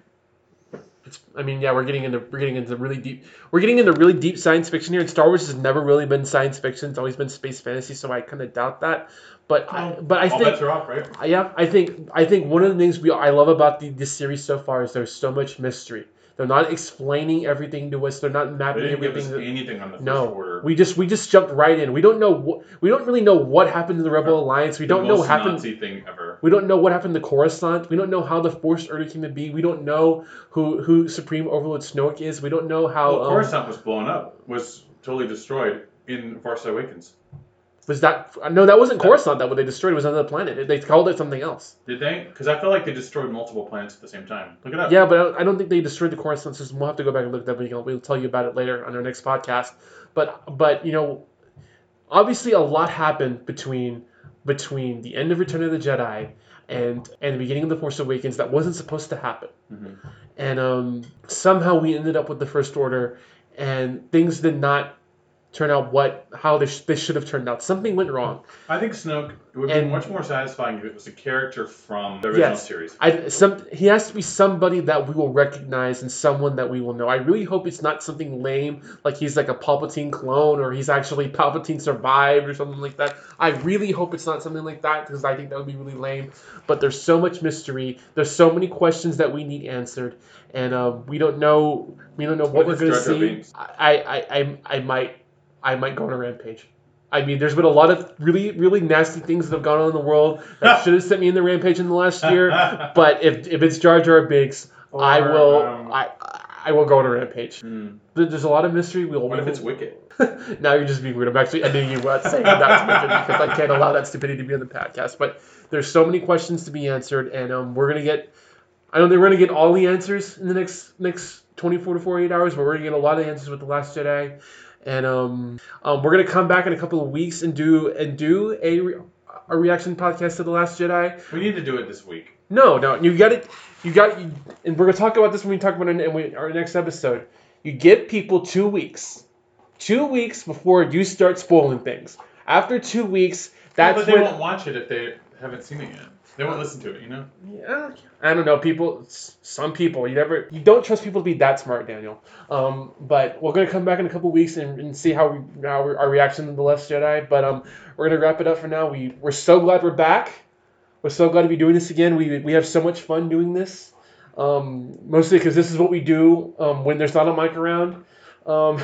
A: It's, I mean, yeah, we're getting into we're getting into really deep we're getting into really deep science fiction here. And Star Wars has never really been science fiction; it's always been space fantasy. So I kind of doubt that. But I,
B: Well,
A: but I
B: all
A: think
B: bets are off, right?
A: yeah, I think I think one of the things we I love about the this series so far is there's so much mystery. They're not explaining everything to us. They're not
B: They
A: mapping
B: didn't give
A: everything.
B: us
A: that-
B: anything on the first
A: no,
B: order.
A: we just we just jumped right in. We don't know what we don't really know what happened to the Rebel Alliance. We
B: The
A: don't know
B: most
A: what happened.
B: Nazi thing ever.
A: We don't know what happened to Coruscant. We don't know how the Force Order came to be. We don't know who who Supreme Overlord Snoke is. We don't know how.
B: Well,
A: um,
B: Coruscant was blown up, was totally destroyed in Force Awakens.
A: was that no? That wasn't Coruscant. That what they destroyed. It was another planet. They called it something else.
B: Did they? Because I feel like they destroyed multiple planets at the same time. Look it up.
A: Yeah, but I don't, I don't think they destroyed the Coruscant system. We'll have to go back and look at that. We'll, we'll tell you about it later on our next podcast. But but you know, obviously a lot happened between between the end of Return of the Jedi and and the beginning of the Force Awakens that wasn't supposed to happen.
B: Mhm.
A: And um, somehow we ended up with the First Order, and things did not turn out what how they, sh- they should have turned out. Something went wrong.
B: I think Snoke it would
A: And-
B: be much more satisfying if it was a character from the original
A: Yes.
B: series.
A: I some he has to be somebody that we will recognize and someone that we will know. I really hope it's not something lame like he's like a Palpatine clone or he's actually Palpatine survived or something like that. I really hope it's not something like that because I think that would be really lame. But there's so much mystery. There's so many questions that we need answered, and uh, we don't know we don't know what,
B: What
A: we're
B: if
A: going to
B: Jar Jar
A: see.
B: Binks?
A: I, I I I might I might go on a rampage. I mean, there's been a lot of really, really nasty things that have gone on in the world that should have sent me in the rampage in the last year. But if, if it's Jar Jar Binks, I
B: Or,
A: will
B: um,
A: I I will go on a rampage.
B: Hmm.
A: There- There's a lot of mystery. We'll,
B: What if it's Wicked?
A: now you're just being weird. I'm actually ending you without saying that's wicked because I can't allow that stupidity to be on the podcast. But there's so many questions to be answered, and um, we're gonna get. I don't think we're gonna get all the answers in the next next twenty-four to forty-eight hours, but we're gonna get a lot of answers with the Last Jedi. And um, um, we're gonna come back in a couple of weeks and do and do a, re- a reaction podcast to the Last Jedi.
B: We need to do it this week.
A: No, no, you got it. You got, and we're gonna talk about this when we talk about it in we- our next episode. You give people two weeks, two weeks before you start spoiling things. After two weeks, that's
B: but they
A: when.
B: won't watch it if they haven't seen it yet. They won't listen to it, you know?
A: Yeah, I don't know. People, s- some people, you never, you don't trust people to be that smart, Daniel. Um, but we're gonna come back in a couple weeks and, and see how we, how we, our reaction to the Last Jedi. But um, we're gonna wrap it up for now. We we're so glad we're back. We're so glad to be doing this again. We we have so much fun doing this. Um, mostly because this is what we do um, when there's not a mic around. Um,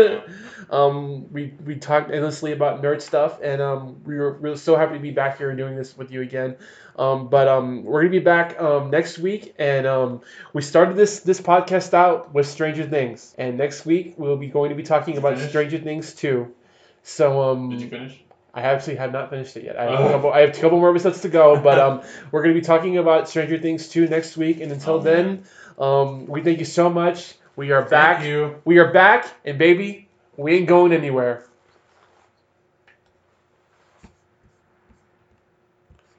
A: um, we we talked endlessly about nerd stuff, and um, we were, we were so happy to be back here and doing this with you again. Um, but um, we're gonna be back um, next week, and um, we started this this podcast out with Stranger Things, and next week we'll be going to be talking about
B: Finish?
A: Stranger Things two. So um,
B: Did you finish?
A: I actually have not finished it yet. I have,
B: Oh.
A: a couple, I have a couple more episodes to go, but um, we're going to be talking about Stranger Things two next week. And until
B: Oh,
A: then, um, we thank you so much. We are back.
B: Thank you.
A: We are back, and baby, we ain't going anywhere.